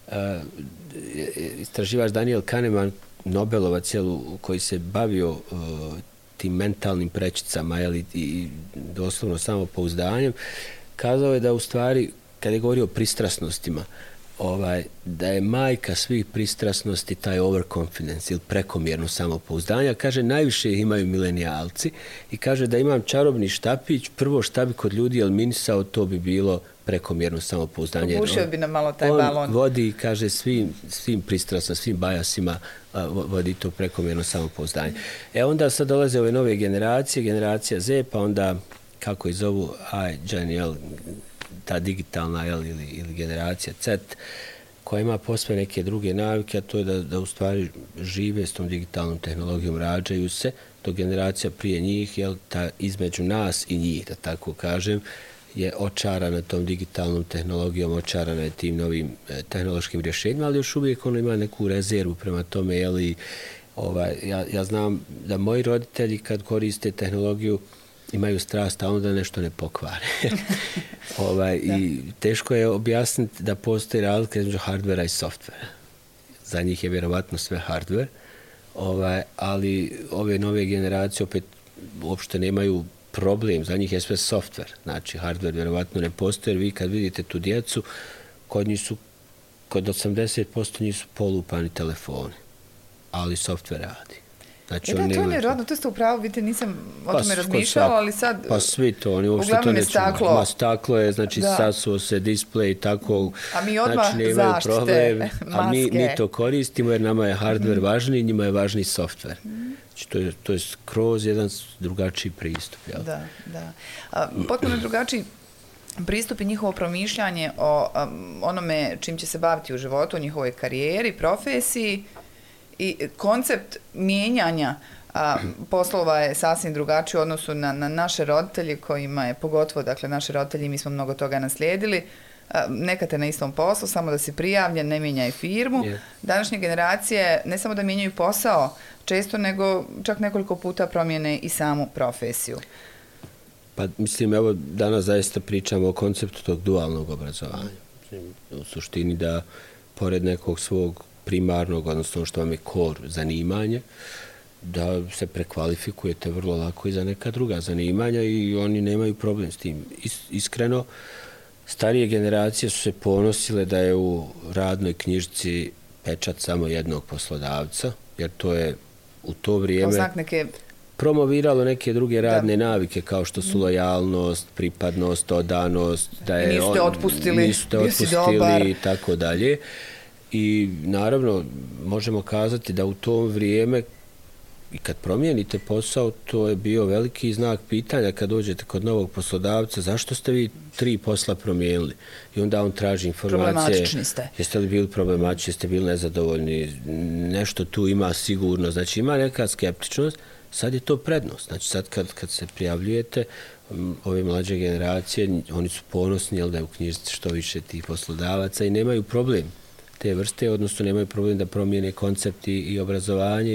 istraživač Daniel Kahneman, Nobelovac, jel, koji se bavio tim mentalnim prečicama, jel, i doslovno samopouzdanjem, kazao je da u stvari, kada je govorio o pristrasnostima, da je majka svih pristrasnosti taj overconfidence ili prekomjerno samopouzdanje. Kaže, najviše ih imaju milenijalci i kaže da imam čarobni štapić, prvo šta bi kod ljudi eliminisao, to bi bilo prekomjerno samopouzdanje. Pobušio bi nam malo taj balon. On vodi, kaže, svim pristrasno, svim bajasima vodi to prekomjerno samopouzdanje. Onda sad dolaze ove nove generacije, generacija Z, pa onda kako ih zovu, jel, ta digitalna, jel, ili generacija Z, koja ima posve neke druge navike, a to je da u stvari žive s tom digitalnom tehnologijom, rađaju se, to generacija prije njih, jel, ta između nas i njih, da tako kažem, je očarana tom digitalnom tehnologijom, očarana je tim novim tehnološkim rješenjima, ali još uvijek ono ima neku rezervu prema tome, jel, ja znam da moji roditelji kad koriste tehnologiju imaju strast, a onda nešto ne pokvare. I teško je objasniti da postoji razlika između hardvera i softvera. Za njih je vjerovatno sve hardver, ali ove nove generacije opet uopšte nemaju problem, za njih je sve softver. Znači, hardver vjerovatno ne postoji, jer vi kad vidite tu djecu, kod 80% njih su polupani telefoni, ali softver radi. Znači, to je nevjerojatno, to ste upravo, vidite, nisam o tome razmišljala, ali sad... Pa svi to, oni uopšte to neće... Staklo je, znači sasuo se display, tako... A mi odmah znači, zaštite, problem, maske. A mi to koristimo jer nama je hardware važniji, njima je važniji software. Znači, to je skroz jedan drugačiji pristup. Jel? Da. Potpuno drugačiji pristup i njihovo promišljanje o onome čim će se baviti u životu, o njihovoj karijeri, profesiji. I koncept mijenjanja poslova je sasvim drugačiji u odnosu na naše roditelje, kojima je pogotovo, dakle, naši roditelji, mi smo mnogo toga naslijedili, nekad je na istom poslu, samo da si prijavljen, ne mijenjaj firmu. Današnje generacije ne samo da mijenjaju posao često, nego čak nekoliko puta promijene i samu profesiju. Pa mislim, evo, danas zaista pričamo o konceptu tog dualnog obrazovanja. U suštini da, pored nekog svog primarnog, odnosno što vam je core zanimanje, da se prekvalifikujete vrlo lako i za neka druga zanimanja i oni nemaju problem s tim. Iskreno, starije generacije su se ponosile da je u radnoj knjižici pečat samo jednog poslodavca, jer to je u to vrijeme promoviralo neke druge radne navike, kao što su lojalnost, pripadnost, odanost, da je niste otpustili i tako dalje. I naravno, možemo kazati da u to vrijeme, i kad promijenite posao, to je bio veliki znak pitanja kad dođete kod novog poslodavca, zašto ste vi 3 posla promijenili? I onda on traži informacije. Problematični ste. Jeste li bili problematični, jeste bili nezadovoljni, nešto tu ima sigurno. Znači, ima neka skeptičnost, sad je to prednost. Znači, sad kad se prijavljujete, ove mlađe generacije, oni su ponosni, jel, da je u knjižici što više tih poslodavaca i nemaju problem te vrste, odnosno nemaju problem da promijene koncepti i obrazovanje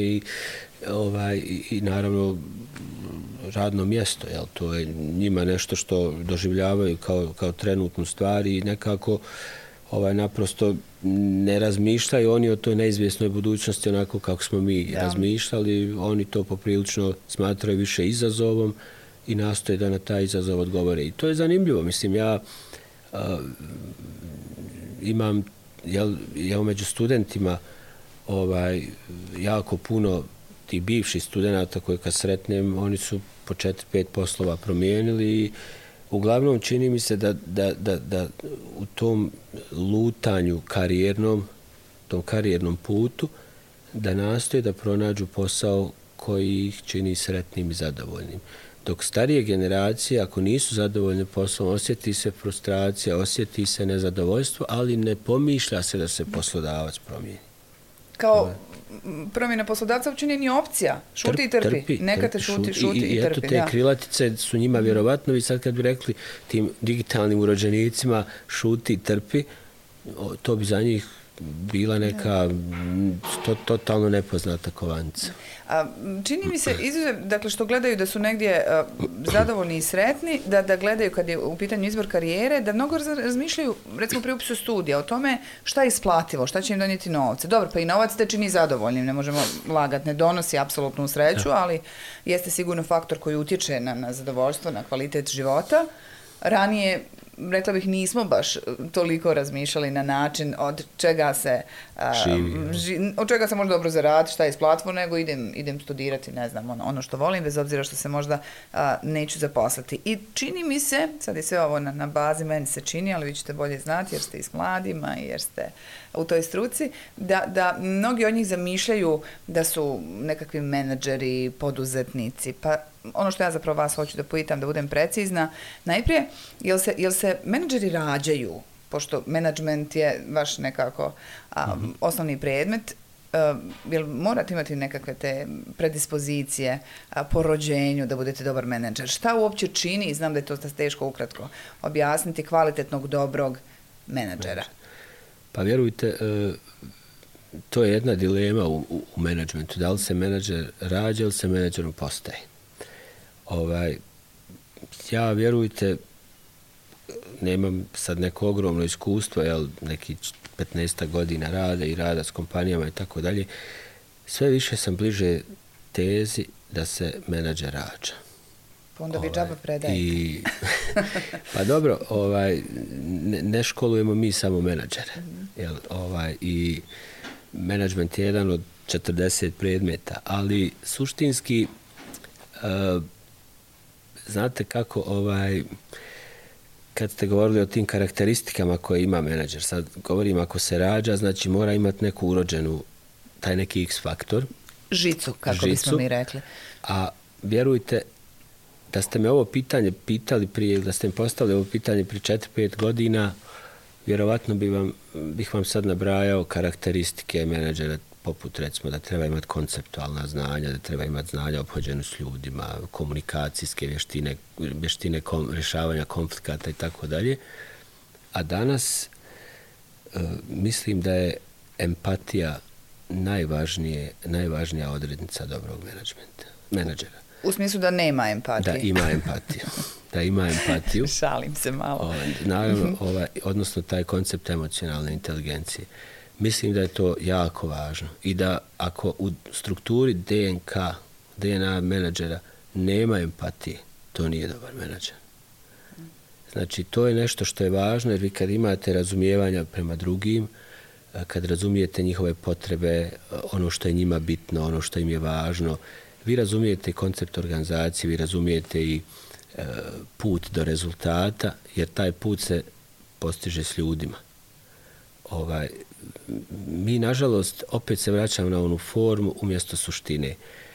i naravno radno mjesto. Jel? To je njima nešto što doživljavaju kao trenutnu stvar i nekako naprosto ne razmišljaju oni o toj neizvjesnoj budućnosti onako kako smo mi razmišljali. Oni to poprilično smatraju više izazovom i nastoje da na taj izazov odgovore. I to je zanimljivo. Mislim, ja imam među studentima jako puno tih bivših studenata koje kad sretnem, oni su po 4-5 poslova promijenili i uglavnom čini mi se da u tom lutanju tom karijernom putu, da nastoje da pronađu posao koji ih čini sretnim i zadovoljnim. Dok starije generacije, ako nisu zadovoljne poslom, osjeti se frustracija, osjeti se nezadovoljstvo, ali ne pomišlja se da se poslodavac promijeni. Kao promjena poslodavca uopće nije ni opcija. Šuti i trpi. Neka te šuti i trpi. Eto, te krilatice su njima vjerovatno, vi sad kad bi rekli tim digitalnim urođenicima šuti i trpi, to bi za njih bila neka totalno nepoznata kovanca. Čini mi se izuzev, dakle što gledaju da su negdje zadovoljni i sretni, da gledaju kad je u pitanju izbor karijere, da mnogo razmišljaju, recimo pri upisu studija, o tome šta je isplativo, šta će im donijeti novce. Dobro, pa i novac te čini zadovoljnim, ne možemo lagati, ne donosi apsolutnu sreću, ali jeste sigurno faktor koji utječe na zadovoljstvo, na kvalitet života. Ranije, rekla bih, nismo baš toliko razmišljali na način od čega se može dobro zaraditi, šta je isplativo, nego idem studirati, ne znam, ono što volim, bez obzira što se možda neću zaposliti. I čini mi se, sad je sve ovo na bazi, meni se čini, ali vi ćete bolje znati jer ste i s mladima i jer ste u toj struci, da mnogi od njih zamišljaju da su nekakvi menadžeri, poduzetnici, pa ono što ja zapravo vas hoću da pitam, da budem precizna, najprije, jel se menadžeri rađaju, pošto menadžment je vaš nekako osnovni predmet, jel morate imati nekakve te predispozicije po rođenju da budete dobar menadžer? Šta uopće čini, znam da je to teško ukratko objasniti, kvalitetnog, dobrog menadžera? Pa vjerujte, to je jedna dilema u menadžmentu. Da li se menadžer rađa ili se menadžerom postaje? Ja, vjerujte, nemam sad neko ogromno iskustvo, neki 15 godina rada i rada s kompanijama i tako dalje. Sve više sam bliže tezi da se menadžer rađa. Pa onda vi džaba predajete. Pa dobro, ne školujemo mi samo menadžere. I menadžment je jedan od 40 predmeta, ali suštinski znate kako, kad ste govorili o tim karakteristikama koje ima menadžer, sad govorim ako se rađa, znači mora imati neku urođenu, taj neki X faktor. Žicu, kako bismo mi rekli. A vjerujte, da ste me ovo pitanje pitali prije, ili da ste mi postavili ovo pitanje prije 4-5 godina, vjerovatno bih vam sad nabrajao karakteristike menadžera, poput recimo da treba imati konceptualna znanja, da treba imati znanja o ophođenju s ljudima, komunikacijske vještine rješavanja konflikata i tako dalje. A danas mislim da je empatija najvažnija odrednica dobrog menadžera. U smislu da nema empatije. Da ima empatiju. Šalim se malo. Naravno, odnosno taj koncept emocionalne inteligencije. Mislim da je to jako važno i da ako u strukturi DNA menadžera nema empatije, to nije dobar menadžer. Znači, to je nešto što je važno jer vi kad imate razumijevanja prema drugim, kad razumijete njihove potrebe, ono što je njima bitno, ono što im je važno, vi razumijete koncept organizacije, vi razumijete i put do rezultata, jer taj put se postiže s ljudima. Mi, nažalost, opet se vraćamo na onu formu umjesto suštine.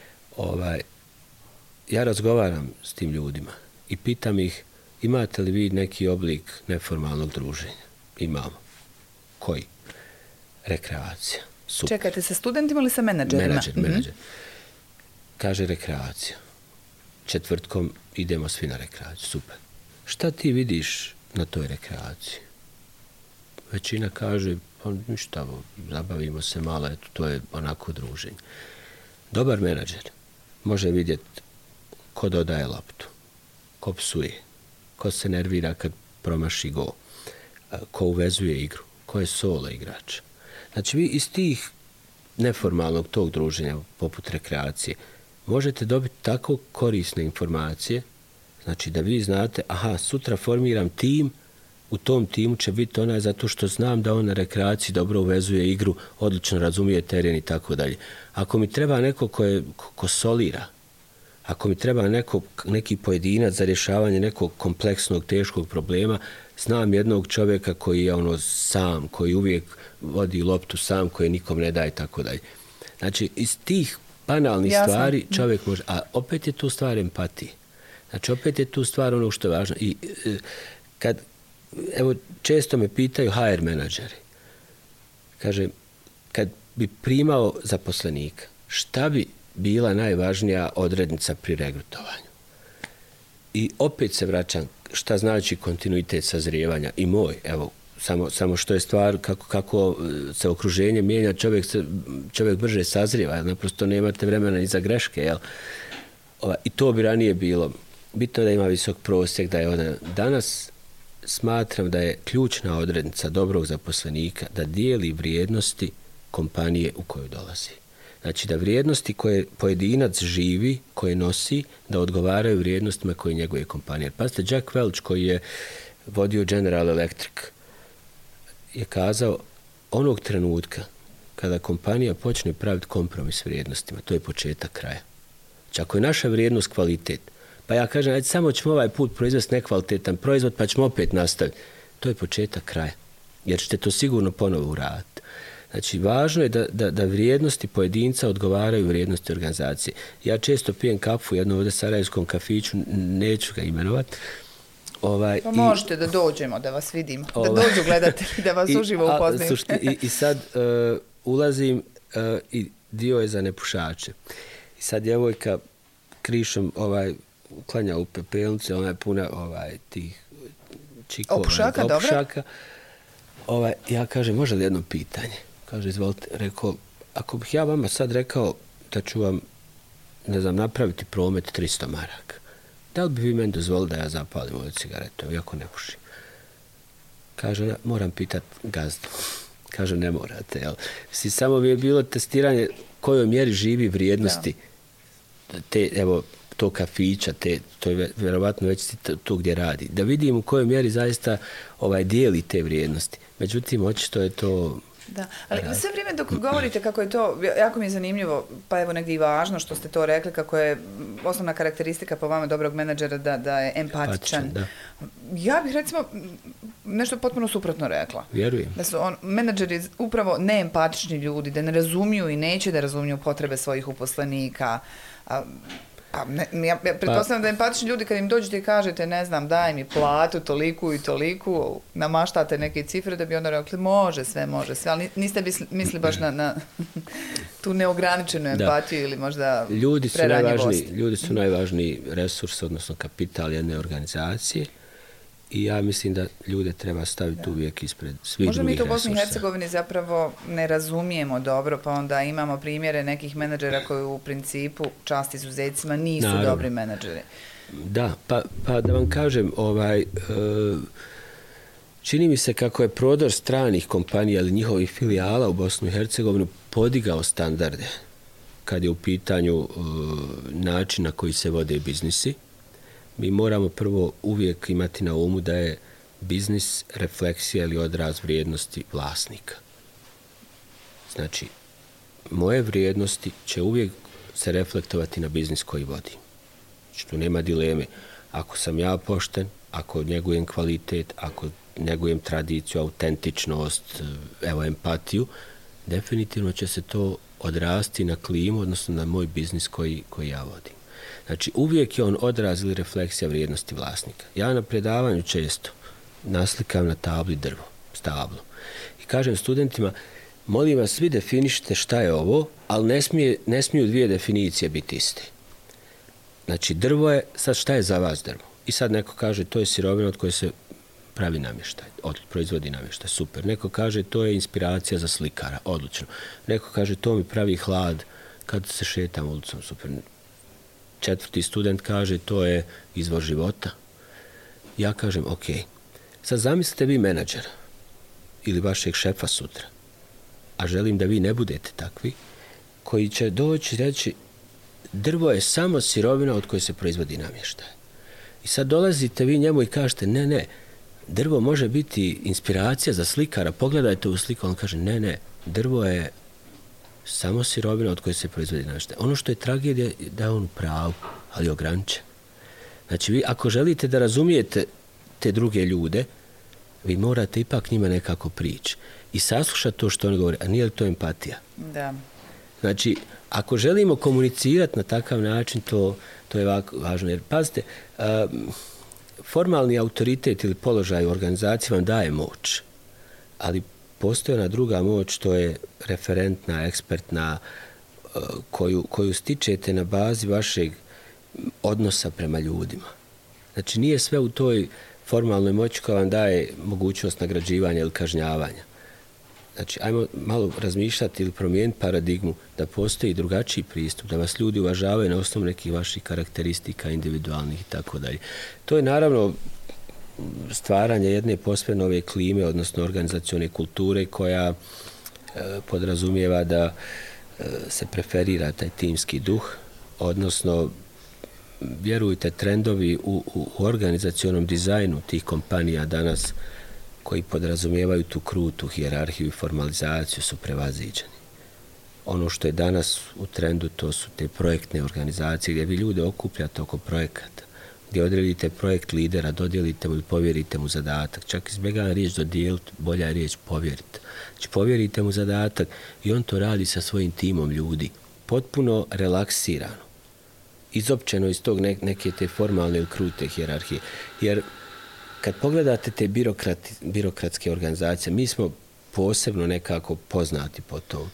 Ja razgovaram s tim ljudima i pitam ih, imate li vi neki oblik neformalnog druženja? Imamo. Koji? Rekreacija. Super. Čekajte, sa studentima ili sa menadžerima? Menadžer. Kaže rekreacija. Četvrtkom idemo svi na rekreaciju. Super. Šta ti vidiš na toj rekreaciji? Većina kaže, pa ništa, zabavimo se malo, eto, to je onako druženje. Dobar menadžer može vidjeti ko dodaje loptu, ko psuje, ko se nervira kad promaši gol, ko uvezuje igru, ko je solo igrač. Znači, vi iz tih neformalnog tog druženja, poput rekreacije, možete dobiti tako korisne informacije, znači da vi znate, sutra formiram tim u tom timu će biti onaj zato što znam da on na rekreaciji dobro uvezuje igru, odlično razumije teren i tako dalje. Ako mi treba neko ko solira, ako mi treba neki pojedinac za rješavanje nekog kompleksnog, teškog problema, znam jednog čovjeka koji je sam, koji uvijek vodi loptu sam, koji nikom ne daje i tako dalje. Znači, iz tih banalnih stvari čovjek može, a opet je tu stvar empatije. Znači, opet je tu stvar ono što je važno. I evo, često me pitaju HR menadžeri. Kaže, kad bi primao zaposlenika, šta bi bila najvažnija odrednica pri regrutovanju? I opet se vraćam, šta znači kontinuitet sazrijevanja i moj, evo, samo što je stvar kako se okruženje mijenja, čovjek brže sazrijeva, naprosto nemate vremena ni za greške, jel? I to bi ranije bilo. Bitno da ima visok prosjek, da je ona danas. Smatram da je ključna odrednica dobrog zaposlenika da dijeli vrijednosti kompanije u koju dolazi. Znači da vrijednosti koje pojedinac živi, koje nosi, da odgovaraju vrijednostima koje njeguje kompanija. Pazite, Jack Welch koji je vodio General Electric je kazao onog trenutka kada kompanija počne praviti kompromis vrijednostima, to je početak kraja. Znači ako je naša vrijednost kvalitet, pa ja kažem, ajde samo ćemo ovaj put proizvesti nekvalitetan proizvod, pa ćemo opet nastaviti. To je početak kraja, jer ćete to sigurno ponovo uraditi. Znači, važno je da vrijednosti pojedinca odgovaraju vrijednosti organizacije. Ja često pijem kafu u jednom ovdje sarajevskom kafiću, neću ga imenovati. Pa možete da dođemo, da vas vidimo, da dođu gledatelji, da vas uživo upoznaju. I sad ulazim i dio je za nepušače. I sad djevojka krišom uklanja u pepelnice, ona je puna tih čikova, opušaka. Ja kažem, može li jedno pitanje? Kaže, izvolite, rekao, ako bih ja vama sad rekao da ću vam, ne znam, napraviti promet 300 maraka, da li bi vi meni dozvolili da ja zapalim ovu cigaretu, iako ne pušim? Kaže, moram pitati gazdu. Kaže, ne morate, jel? Samo mi je bilo testiranje kojoj mjeri živi vrijednosti tog kafića, to je vjerovatno već to gdje radi. Da vidim u kojoj mjeri zaista dijeli te vrijednosti. Međutim, očito je to... Da, ali sve vrijeme dok govorite kako je to, jako mi je zanimljivo, pa evo negdje i važno što ste to rekli, kako je osnovna karakteristika po vama dobrog menadžera da je empatičan. Da. Ja bih recimo nešto potpuno suprotno rekla. Vjerujem. Da su menadžeri upravo neempatični ljudi, da ne razumiju i neće da razumiju potrebe svojih uposlenika. Ja pretpostavljam da empatični ljudi kad im dođete i kažete, ne znam, daj mi platu toliku i toliku, namaštate neke cifre da bi onda rekli može sve, ali niste mislili baš na tu neograničenu empatiju ili možda preranjivost. Ljudi su najvažniji resurs, odnosno kapital jedne organizacije i ja mislim da ljude treba staviti uvijek ispred svih možda drugih resursa. Možda mi to u Bosni i Hercegovini zapravo ne razumijemo dobro, pa onda imamo primjere nekih menadžera koji u principu čast izuzecima nisu dobri menadžeri. Da, pa da vam kažem, čini mi se kako je prodor stranih kompanija ili njihovih filijala u Bosnu i Hercegovinu podigao standarde kad je u pitanju način na koji se vode biznisi. Mi moramo prvo uvijek imati na umu da je biznis refleksija ili odraz vrijednosti vlasnika. Znači, moje vrijednosti će uvijek se reflektovati na biznis koji vodim. Znači, tu nema dileme. Ako sam ja pošten, ako njegujem kvalitet, ako njegujem tradiciju, autentičnost, empatiju, definitivno će se to odrasti na klimu, odnosno na moj biznis koji ja vodim. Znači, uvijek je on odraz ili refleksija vrijednosti vlasnika. Ja na predavanju često naslikam na tabli drvo, stablo. I kažem studentima, molim vas, vi definišite šta je ovo, ali ne smiju dvije definicije biti iste. Znači, drvo je, sad šta je za vas drvo? I sad neko kaže, to je sirovina od koje se pravi namještaj, proizvodi namještaj, super. Neko kaže, to je inspiracija za slikara, odlično. Neko kaže, to mi pravi hlad kad se šetam ulicom, super. Četvrti student kaže, to je izvor života. Ja kažem, ok, sad zamislite vi menadžera ili vašeg šefa sutra, a želim da vi ne budete takvi, koji će doći reći, drvo je samo sirovina od koje se proizvodi namještaj. I sad dolazite vi njemu i kažete, ne, drvo može biti inspiracija za slikara, pogledajte u sliku, on kaže ne, drvo je samo sirovina od koje se proizvodi nešto. Ono što je tragedija je da je on u pravu, ali ograničen. Znači, vi ako želite da razumijete te druge ljude, vi morate ipak njima nekako prići i saslušati to što oni govore, a nije li to empatija? Da. Znači, ako želimo komunicirati na takav način, to je važno. Jer, pazite, formalni autoritet ili položaj u organizaciji vam daje moć, ali postoji ona druga moć, to je referentna, ekspertna, koju stičete na bazi vašeg odnosa prema ljudima. Znači, nije sve u toj formalnoj moći koja vam daje mogućnost nagrađivanja ili kažnjavanja. Znači, ajmo malo razmišljati ili promijeniti paradigmu da postoji drugačiji pristup, da vas ljudi uvažavaju na osnovu nekih vaših karakteristika individualnih i tako dalje. To je naravno stvaranje jedne posve nove klime, odnosno organizacione kulture koja podrazumijeva da se preferira taj timski duh, odnosno vjerujte, trendovi u organizacionom dizajnu tih kompanija danas koji podrazumijevaju tu krutu hijerarhiju i formalizaciju su prevaziđeni. Ono što je danas u trendu, to su te projektne organizacije gdje vi ljude okupljate oko projekata, gdje odredite projekt lidera, dodijelite mu ili povjerite mu zadatak. Čak izbjegavam riječ dodijeliti, bolja je riječ povjeriti. Znači povjerite mu zadatak i on to radi sa svojim timom ljudi. Potpuno relaksirano. Izopćeno iz tog neke te formalne ili krute hijerarhije. Jer kad pogledate te birokratske organizacije, mi smo posebno nekako poznati po tom.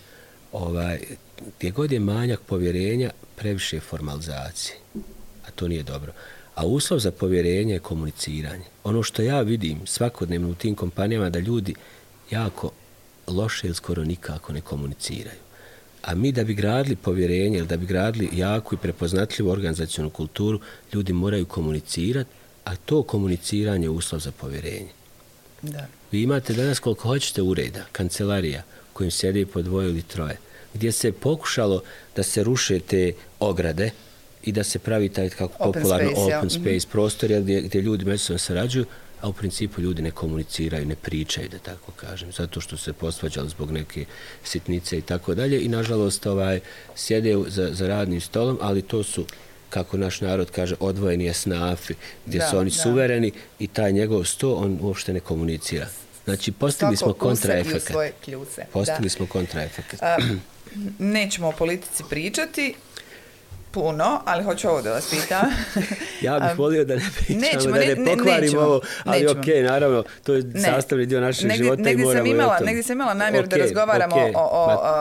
Gdje god je manjak povjerenja, previše formalizacije. A to nije dobro. A uslov za povjerenje je komuniciranje. Ono što ja vidim svakodnevno u tim kompanijama da ljudi jako loše ili skoro nikako ne komuniciraju. A mi da bi gradili povjerenje ili da bi gradili jaku i prepoznatljivu organizacionu kulturu, ljudi moraju komunicirati, a to komuniciranje je uslov za povjerenje. Da. Vi imate danas koliko hoćete ureda, kancelarija, kojim sjede po 2 ili 3, gdje se pokušalo da se ruše te ograde i da se pravi taj kako popularno open space prostor gdje ljudi međusobno sarađuju, a u principu ljudi ne komuniciraju, ne pričaju, da tako kažem, zato što se posvađali zbog neke sitnice i tako dalje i nažalost sjede za radnim stolom, ali to su, kako naš narod kaže, odvojeni esnafi, gdje su oni suvereni i taj njegov sto, on uopšte ne komunicira. Znači, postigli smo kontraefekat. Postigli smo kontraefekat. Nećemo o politici pričati puno, ali hoću ovo da vas pitam. Ja bih volio da ne pričamo, da ne pokvarimo ovo, ali okej, naravno, to je sastavni dio našeg života i moramo i o tom. Negdje sam imala namjeru da razgovaramo o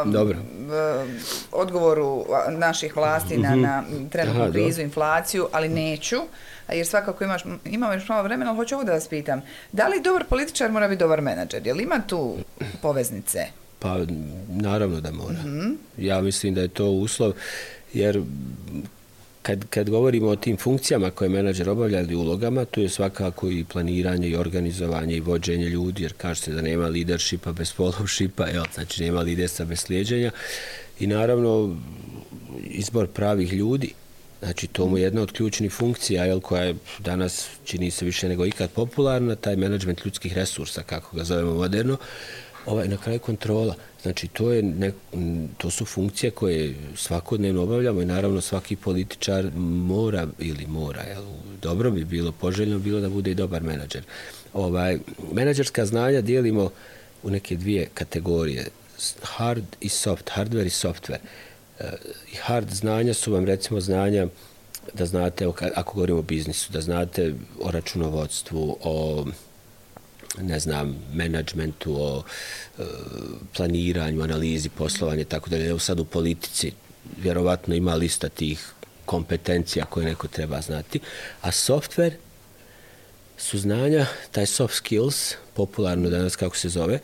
odgovoru naših vlasti na trenutnu krizu, inflaciju, ali neću, jer svakako imamo još malo vremena, ali hoću ovo da vas pitam. Da li dobar političar mora biti dobar menadžer? Je li ima tu poveznice? Pa, naravno da mora. Ja mislim da je to uslov, jer kad govorimo o tim funkcijama koje menadžer obavlja ili ulogama, tu je svakako i planiranje i organizovanje i vođenje ljudi, jer kaže se da nema leadershipa bez followshipa, znači nema liderstva bez slijeđenja i naravno izbor pravih ljudi. Znači to mu je jedna od ključnih funkcija koja je danas čini se više nego ikad popularna, taj menadžment ljudskih resursa, kako ga zovemo moderno, na kraju kontrola. Znači, to su funkcije koje svakodnevno obavljamo i naravno svaki političar mora, dobro bi bilo, poželjno bilo da bude i dobar menadžer. Menadžerska znanja dijelimo u neke 2 kategorije, hard i soft, hardware i software. Hard znanja su vam recimo znanja da znate, ako govorimo o biznisu, da znate o računovodstvu, o menadžmentu, o planiranju, analizi, poslovanje, tako da je sad u politici vjerovatno ima lista tih kompetencija koje neko treba znati. A software su znanja, taj soft skills, popularno danas kako se zove,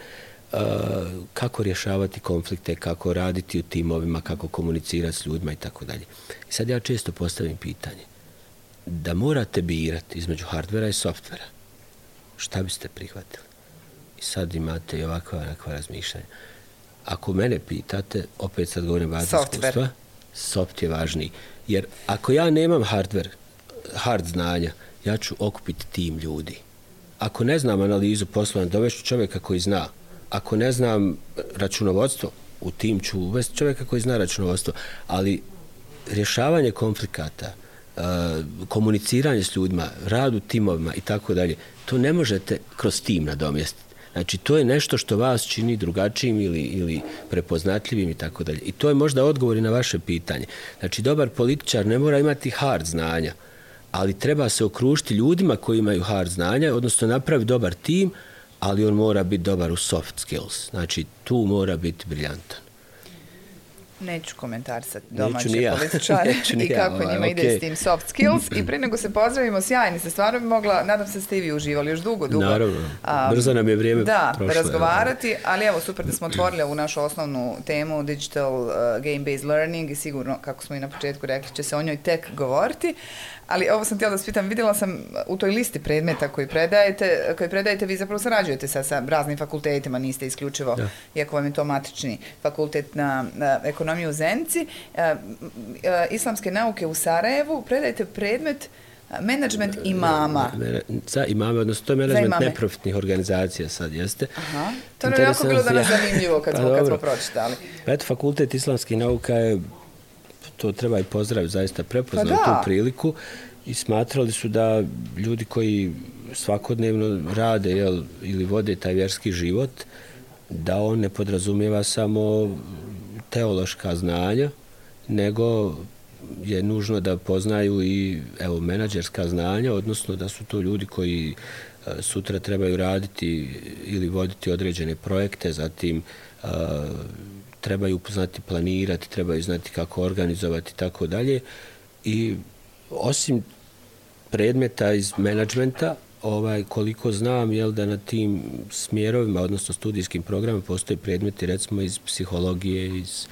kako rješavati konflikte, kako raditi u timovima, kako komunicirati s ljudima i tako dalje. I sad ja često postavim pitanje, da morate birati između hardvera i softvera, šta biste prihvatili? I sad imate i ovakva razmišljanja. Ako mene pitate, opet sad govorim bazi iskustva, soft je važniji. Jer ako ja nemam hard znanja, ja ću okupiti tim ljudi. ako ne znam analizu poslovanja, dovešću čovjeka koji zna. Ako ne znam računovodstvo, u tim ću uvesti čovjeka koji zna računovodstvo, ali rješavanje konflikata, komuniciranje s ljudima, rad u timovima i tako dalje, to ne možete kroz tim nadomjestiti. Znači, to je nešto što vas čini drugačijim ili prepoznatljivim i tako dalje. I to je možda odgovor i na vaše pitanje. Znači, dobar političar ne mora imati hard znanja, ali treba se okružiti ljudima koji imaju hard znanja, odnosno napravi dobar tim, ali on mora biti dobar u soft skills. Znači, tu mora biti briljantan. Neću komentarisati domaće političare i kako njima ide s tim soft skills. I prije nego se pozdravimo, sjajni se, stvarno bi mogla, nadam se ste i vi uživali još dugo. Naravno, brzo nam je vrijeme prošlo. Razgovarati, ali evo super da smo otvorili ovu našu osnovnu temu Digital Game-Based Learning i sigurno, kako smo i na početku rekli, će se o njoj tek govoriti. Ali ovo sam htjela da vas pitam, vidjela sam u toj listi predmeta koji predajete, vi zapravo sarađujete sa raznim fakultetima, niste isključivo, iako vam je to matični fakultet na ekonomiju u Zenici. Islamske nauke u Sarajevu, predajete predmet menadžment imama. Za imame, odnosno to je menadžment neprofitnih organizacija sad, jeste? Aha. To je jako bilo danas zanimljivo kad smo pročitali. Eto, fakultet islamskih nauka je, to treba i pozdraviti, zaista prepoznali tu priliku i smatrali su da ljudi koji svakodnevno rade ili vode taj vjerski život, da on ne podrazumijeva samo teološka znanja, nego je nužno da poznaju i menadžerska znanja, odnosno da su to ljudi koji sutra trebaju raditi ili voditi određene projekte, zatim trebaju znati planirati, trebaju znati kako organizovati i tako dalje. I osim predmeta iz menadžmenta, koliko znam, da na tim smjerovima, odnosno studijskim programima, postoje predmeti recimo iz psihologije, iz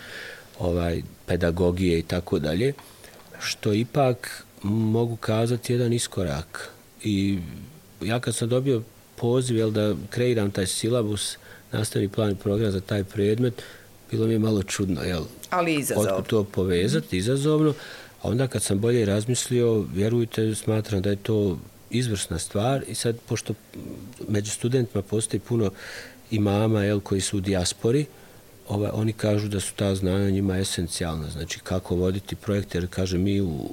pedagogije i tako dalje, što ipak mogu kazati jedan iskorak. I ja kad sam dobio poziv da kreiram taj silabus, nastavni plan i program za taj predmet, bilo mi je malo čudno, ali izazovno. Otkud to povezati, izazovno. A onda kad sam bolje razmislio, vjerujte, smatram da je to izvrsna stvar. I sad, pošto među studentima postoji puno imama koji su u dijaspori, oni kažu da su ta znanja njima esencijalna. Znači, kako voditi projekte, jer kaže mi u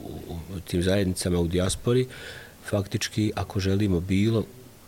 tim zajednicama u dijaspori, faktički, ako želimo bilo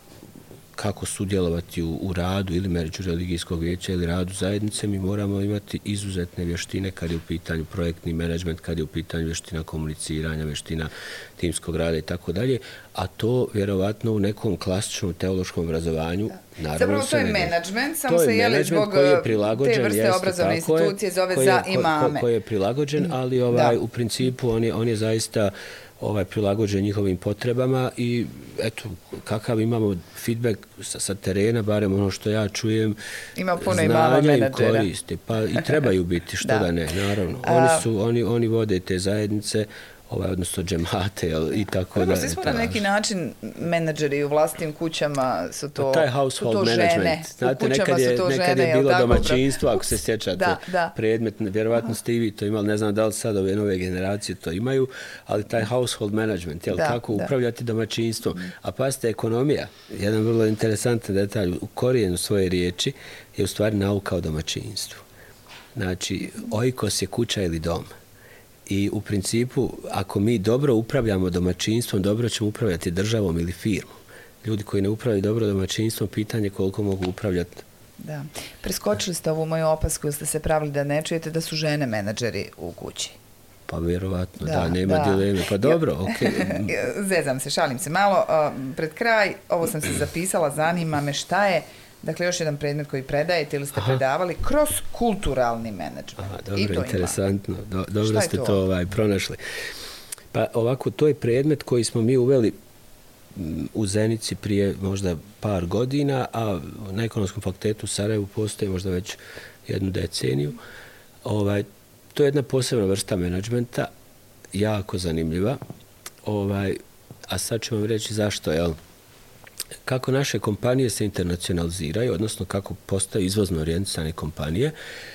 kako sudjelovati u radu ili međureligijskog vijeća ili radu zajednice, mi moramo imati izuzetne vještine kad je u pitanju projektni menadžment, kad je u pitanju vještina komuniciranja, vještina timskog rada i tako dalje, a to vjerovatno u nekom klasičnom teološkom obrazovanju naravno zapravo to je menadžment, samo se zbog te vrste obrazovne institucije zove za imame. Koji je prilagođen, ali u principu on je zaista prilagođen njihovim potrebama i eto, kakav imamo feedback sa terena, barem ono što ja čujem, ima puno znanja im koristi, pa i trebaju biti, što da ne, naravno. Oni vode te zajednice, odnosno džemate i tako da. Svi smo na neki način menadžeri u vlastitim kućama, su to taj household management. Znate, nekad je bilo domaćinstvo, ako se sjećate, predmet, vjerovatno ste i vi to imali, ne znam da li sad ove nove generacije to imaju, ali taj household management, kako upravljati domaćinstvom. A pazite, ekonomija, jedan vrlo interesantan detalj, u korijenu svoje riječi je u stvari nauka o domaćinstvu. Znači, oikos je kuća ili dom. I u principu, ako mi dobro upravljamo domaćinstvom, dobro ćemo upravljati državom ili firmom. Ljudi koji ne upravljaju dobro domaćinstvom, pitanje koliko mogu upravljati. Da. Preskočili ste ovu moju opasku, ili ste se pravili da ne čujete da su žene menadžeri u kući? Pa vjerovatno, nema dileme. Pa dobro, okej. Zezam se, šalim se malo. Pred kraj, ovo sam se zapisala, zanima me šta je, dakle, još jedan predmet koji predajete ili ste predavali, kroz kulturalni menadžment. Dobro, interesantno. Dobro ste to pronašli. Pa ovako, to je predmet koji smo mi uveli u Zenici prije možda par godina, a na Ekonomskom fakultetu u Sarajevu postoji možda već jednu deceniju. To je jedna posebna vrsta menadžmenta, jako zanimljiva. A sad ću vam reći zašto, kako naše kompanije se internacionaliziraju, odnosno kako postaju izvozno orijentisane kompanije,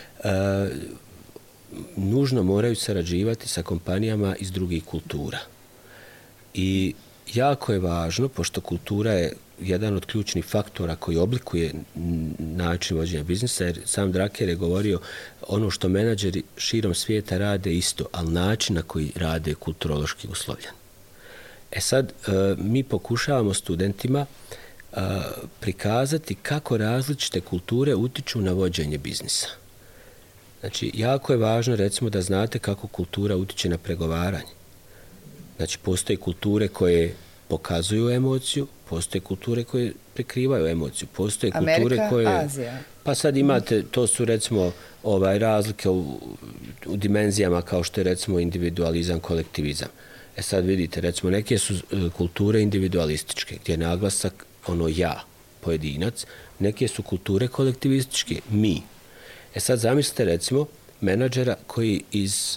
nužno moraju sarađivati sa kompanijama iz drugih kultura. I jako je važno, pošto kultura je jedan od ključnih faktora koji oblikuje način vođenja biznisa, jer sam Drucker je govorio ono što menadžeri širom svijeta rade isto, ali način na koji rade je kulturološki uslovljen. Sad, mi pokušavamo studentima prikazati kako različite kulture utiču na vođenje biznisa. Znači, jako je važno, recimo, da znate kako kultura utiče na pregovaranje. Znači, postoje kulture koje pokazuju emociju, postoje kulture koje prikrivaju emociju, postoje kulture koje... Amerika, Azija. Pa sad imate, to su recimo razlike u dimenzijama kao što je recimo individualizam, kolektivizam. Sad vidite, recimo neke su kulture individualističke, gdje je naglasak ja, pojedinac, neke su kulture kolektivističke, mi. Sad zamislite recimo menadžera koji iz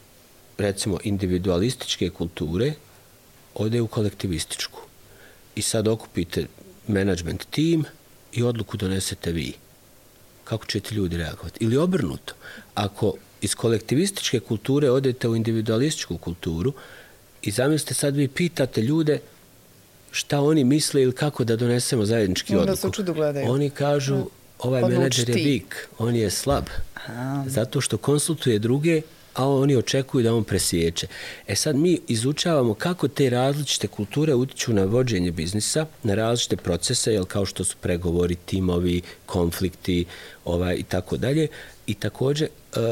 recimo individualističke kulture ode u kolektivističku. I sad okupite menadžment tim i odluku donesete vi. Kako će ti ljudi reagovati? Ili obrnuto. Ako iz kolektivističke kulture odete u individualističku kulturu i zamislite sad vi pitate ljude šta oni misle ili kako da donesemo zajednički odluku. Onda su čudu gledaju. Oni kažu ovaj menadžer je vik, on je slab. Zato što konsultuje druge, a oni očekuju da on presječe. Sad mi izučavamo kako te različite kulture utiču na vođenje biznisa, na različite procese, jel, kao što su pregovori, timovi, konflikti i tako dalje. I također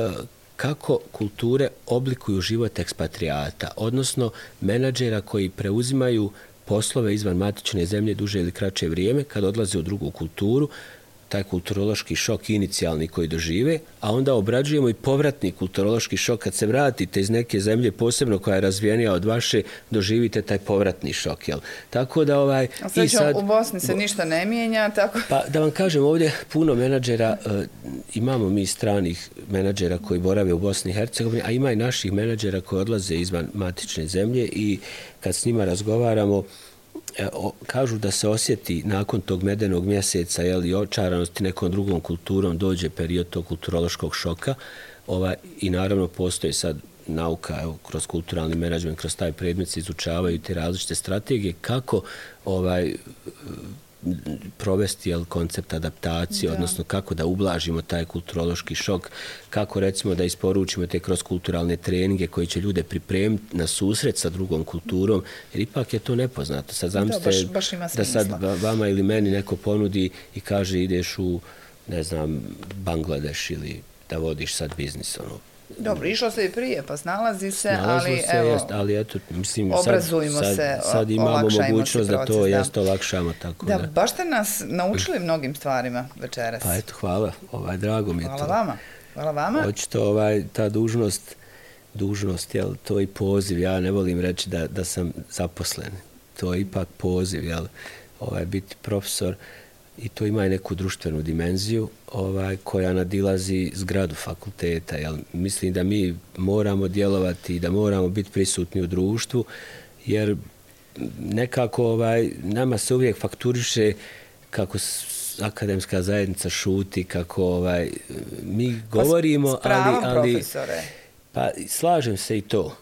kako kulture oblikuju život ekspatrijata, odnosno menadžera koji preuzimaju poslove izvan matične zemlje duže ili kraće vrijeme, kad odlaze u drugu kulturu, taj kulturološki šok inicijalni koji dožive, a onda obrađujemo i povratni kulturološki šok. Kad se vratite iz neke zemlje, posebno koja je razvijenija od vaše, doživite taj povratni šok. Jel? Tako da u Bosni se ništa ne mijenja. Tako... Pa da vam kažem, ovdje puno menadžera, imamo mi stranih menadžera koji borave u Bosni i Hercegovini, a ima i naših menadžera koji odlaze izvan matične zemlje i kad s njima razgovaramo, kažu da se osjeti nakon tog medenog mjeseca i očaranosti nekom drugom kulturom dođe period tog kulturološkog šoka i naravno postoji sad nauka kroz kulturalni menadžment, kroz taj predmet se izučavaju te različite strategije kako provesti koncept adaptacije, odnosno kako da ublažimo taj kulturološki šok, kako recimo da isporučimo te kroz kulturalne treninge koji će ljude pripremiti na susret sa drugom kulturom, jer ipak je to nepoznato. Sad zamislite da sad vama ili meni neko ponudi i kaže ideš u, ne znam, Bangladeš ili da vodiš sad biznis, Dobro, išlo se i prije, pa snalazi se, ali eto, mislim, obrazujmo se, sad imamo mogućnost da to jest olakšamo. Tako da, baš ste nas naučili mnogim stvarima večeras. Pa eto, hvala, drago mi je to. Hvala vama. Očito ta dužnost, jel, to je i poziv, ja ne volim reći da sam zaposlen, to je ipak poziv, jel, biti profesor. I to ima i neku društvenu dimenziju koja nadilazi zgradu fakulteta. Jel? Mislim da mi moramo djelovati i da moramo biti prisutni u društvu, jer nekako nama se uvijek fakturiše kako akademska zajednica šuti, kako mi govorimo, s pravom, profesore. Pa slažem se i to.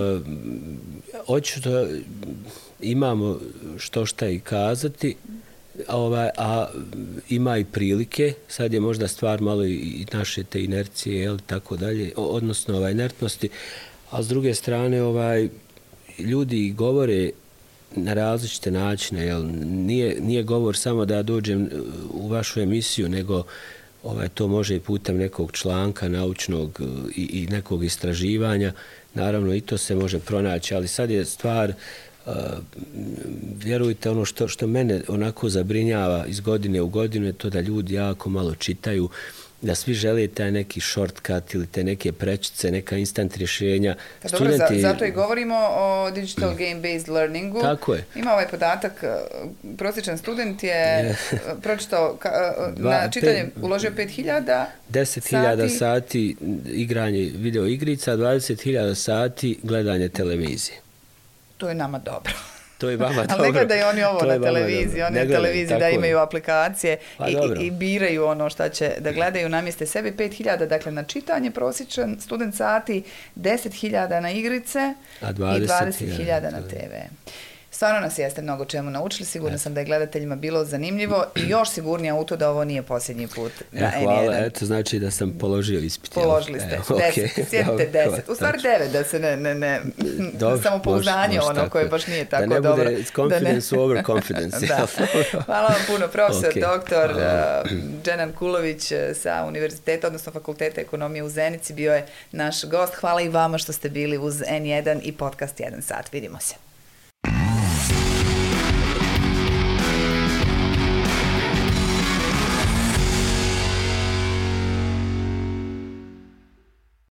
Očito imamo šta i kazati, a ima i prilike, sad je možda stvar malo i naše te inercije, tako dalje, odnosno inertnosti, a s druge strane ljudi govore na različite načine, nije govor samo da dođem u vašu emisiju, nego to može i putem nekog članka naučnog i nekog istraživanja, naravno i to se može pronaći, ali sad je stvar, vjerujte, ono što mene onako zabrinjava iz godine u godinu je to da ljudi jako malo čitaju, da svi žele taj neki shortcut ili te neke prečice, neka instant rješenja. Dobro, zato i govorimo o digital game-based learningu. Tako je. Ima ovaj podatak, prosječan student je pročitao, na čitanje uložio 5.000 10.000 sati igranje video igrica, 20.000 sati gledanje televizije. To je nama dobro. To je vama dobro. Ali ne gledaju oni ovo na televiziji. Oni na televiziji da imaju aplikacije i biraju ono šta će da gledaju, namjeste sebi. 5.000 dakle na čitanje prosječan student sati, 10.000 na igrice i 20.000 na TV. Stvarno nas jeste mnogo čemu naučili, sigurno sam da je gledateljima bilo zanimljivo i još sigurnija u to da ovo nije posljednji put na hvala, N1. eto znači da sam položio ispit. Položili ste, 10, sjedite 10. U stvari 9, da se ne samopouzdanje ono koje baš nije tako dobro. Da ne bude confidence over confidence. Hvala vam puno, profesor, doktor Dženan Kulović sa Univerziteta, odnosno Fakulteta ekonomije u Zenici bio je naš gost. Hvala i vama što ste bili uz N1 i podcast 1 sat. Vidimo se.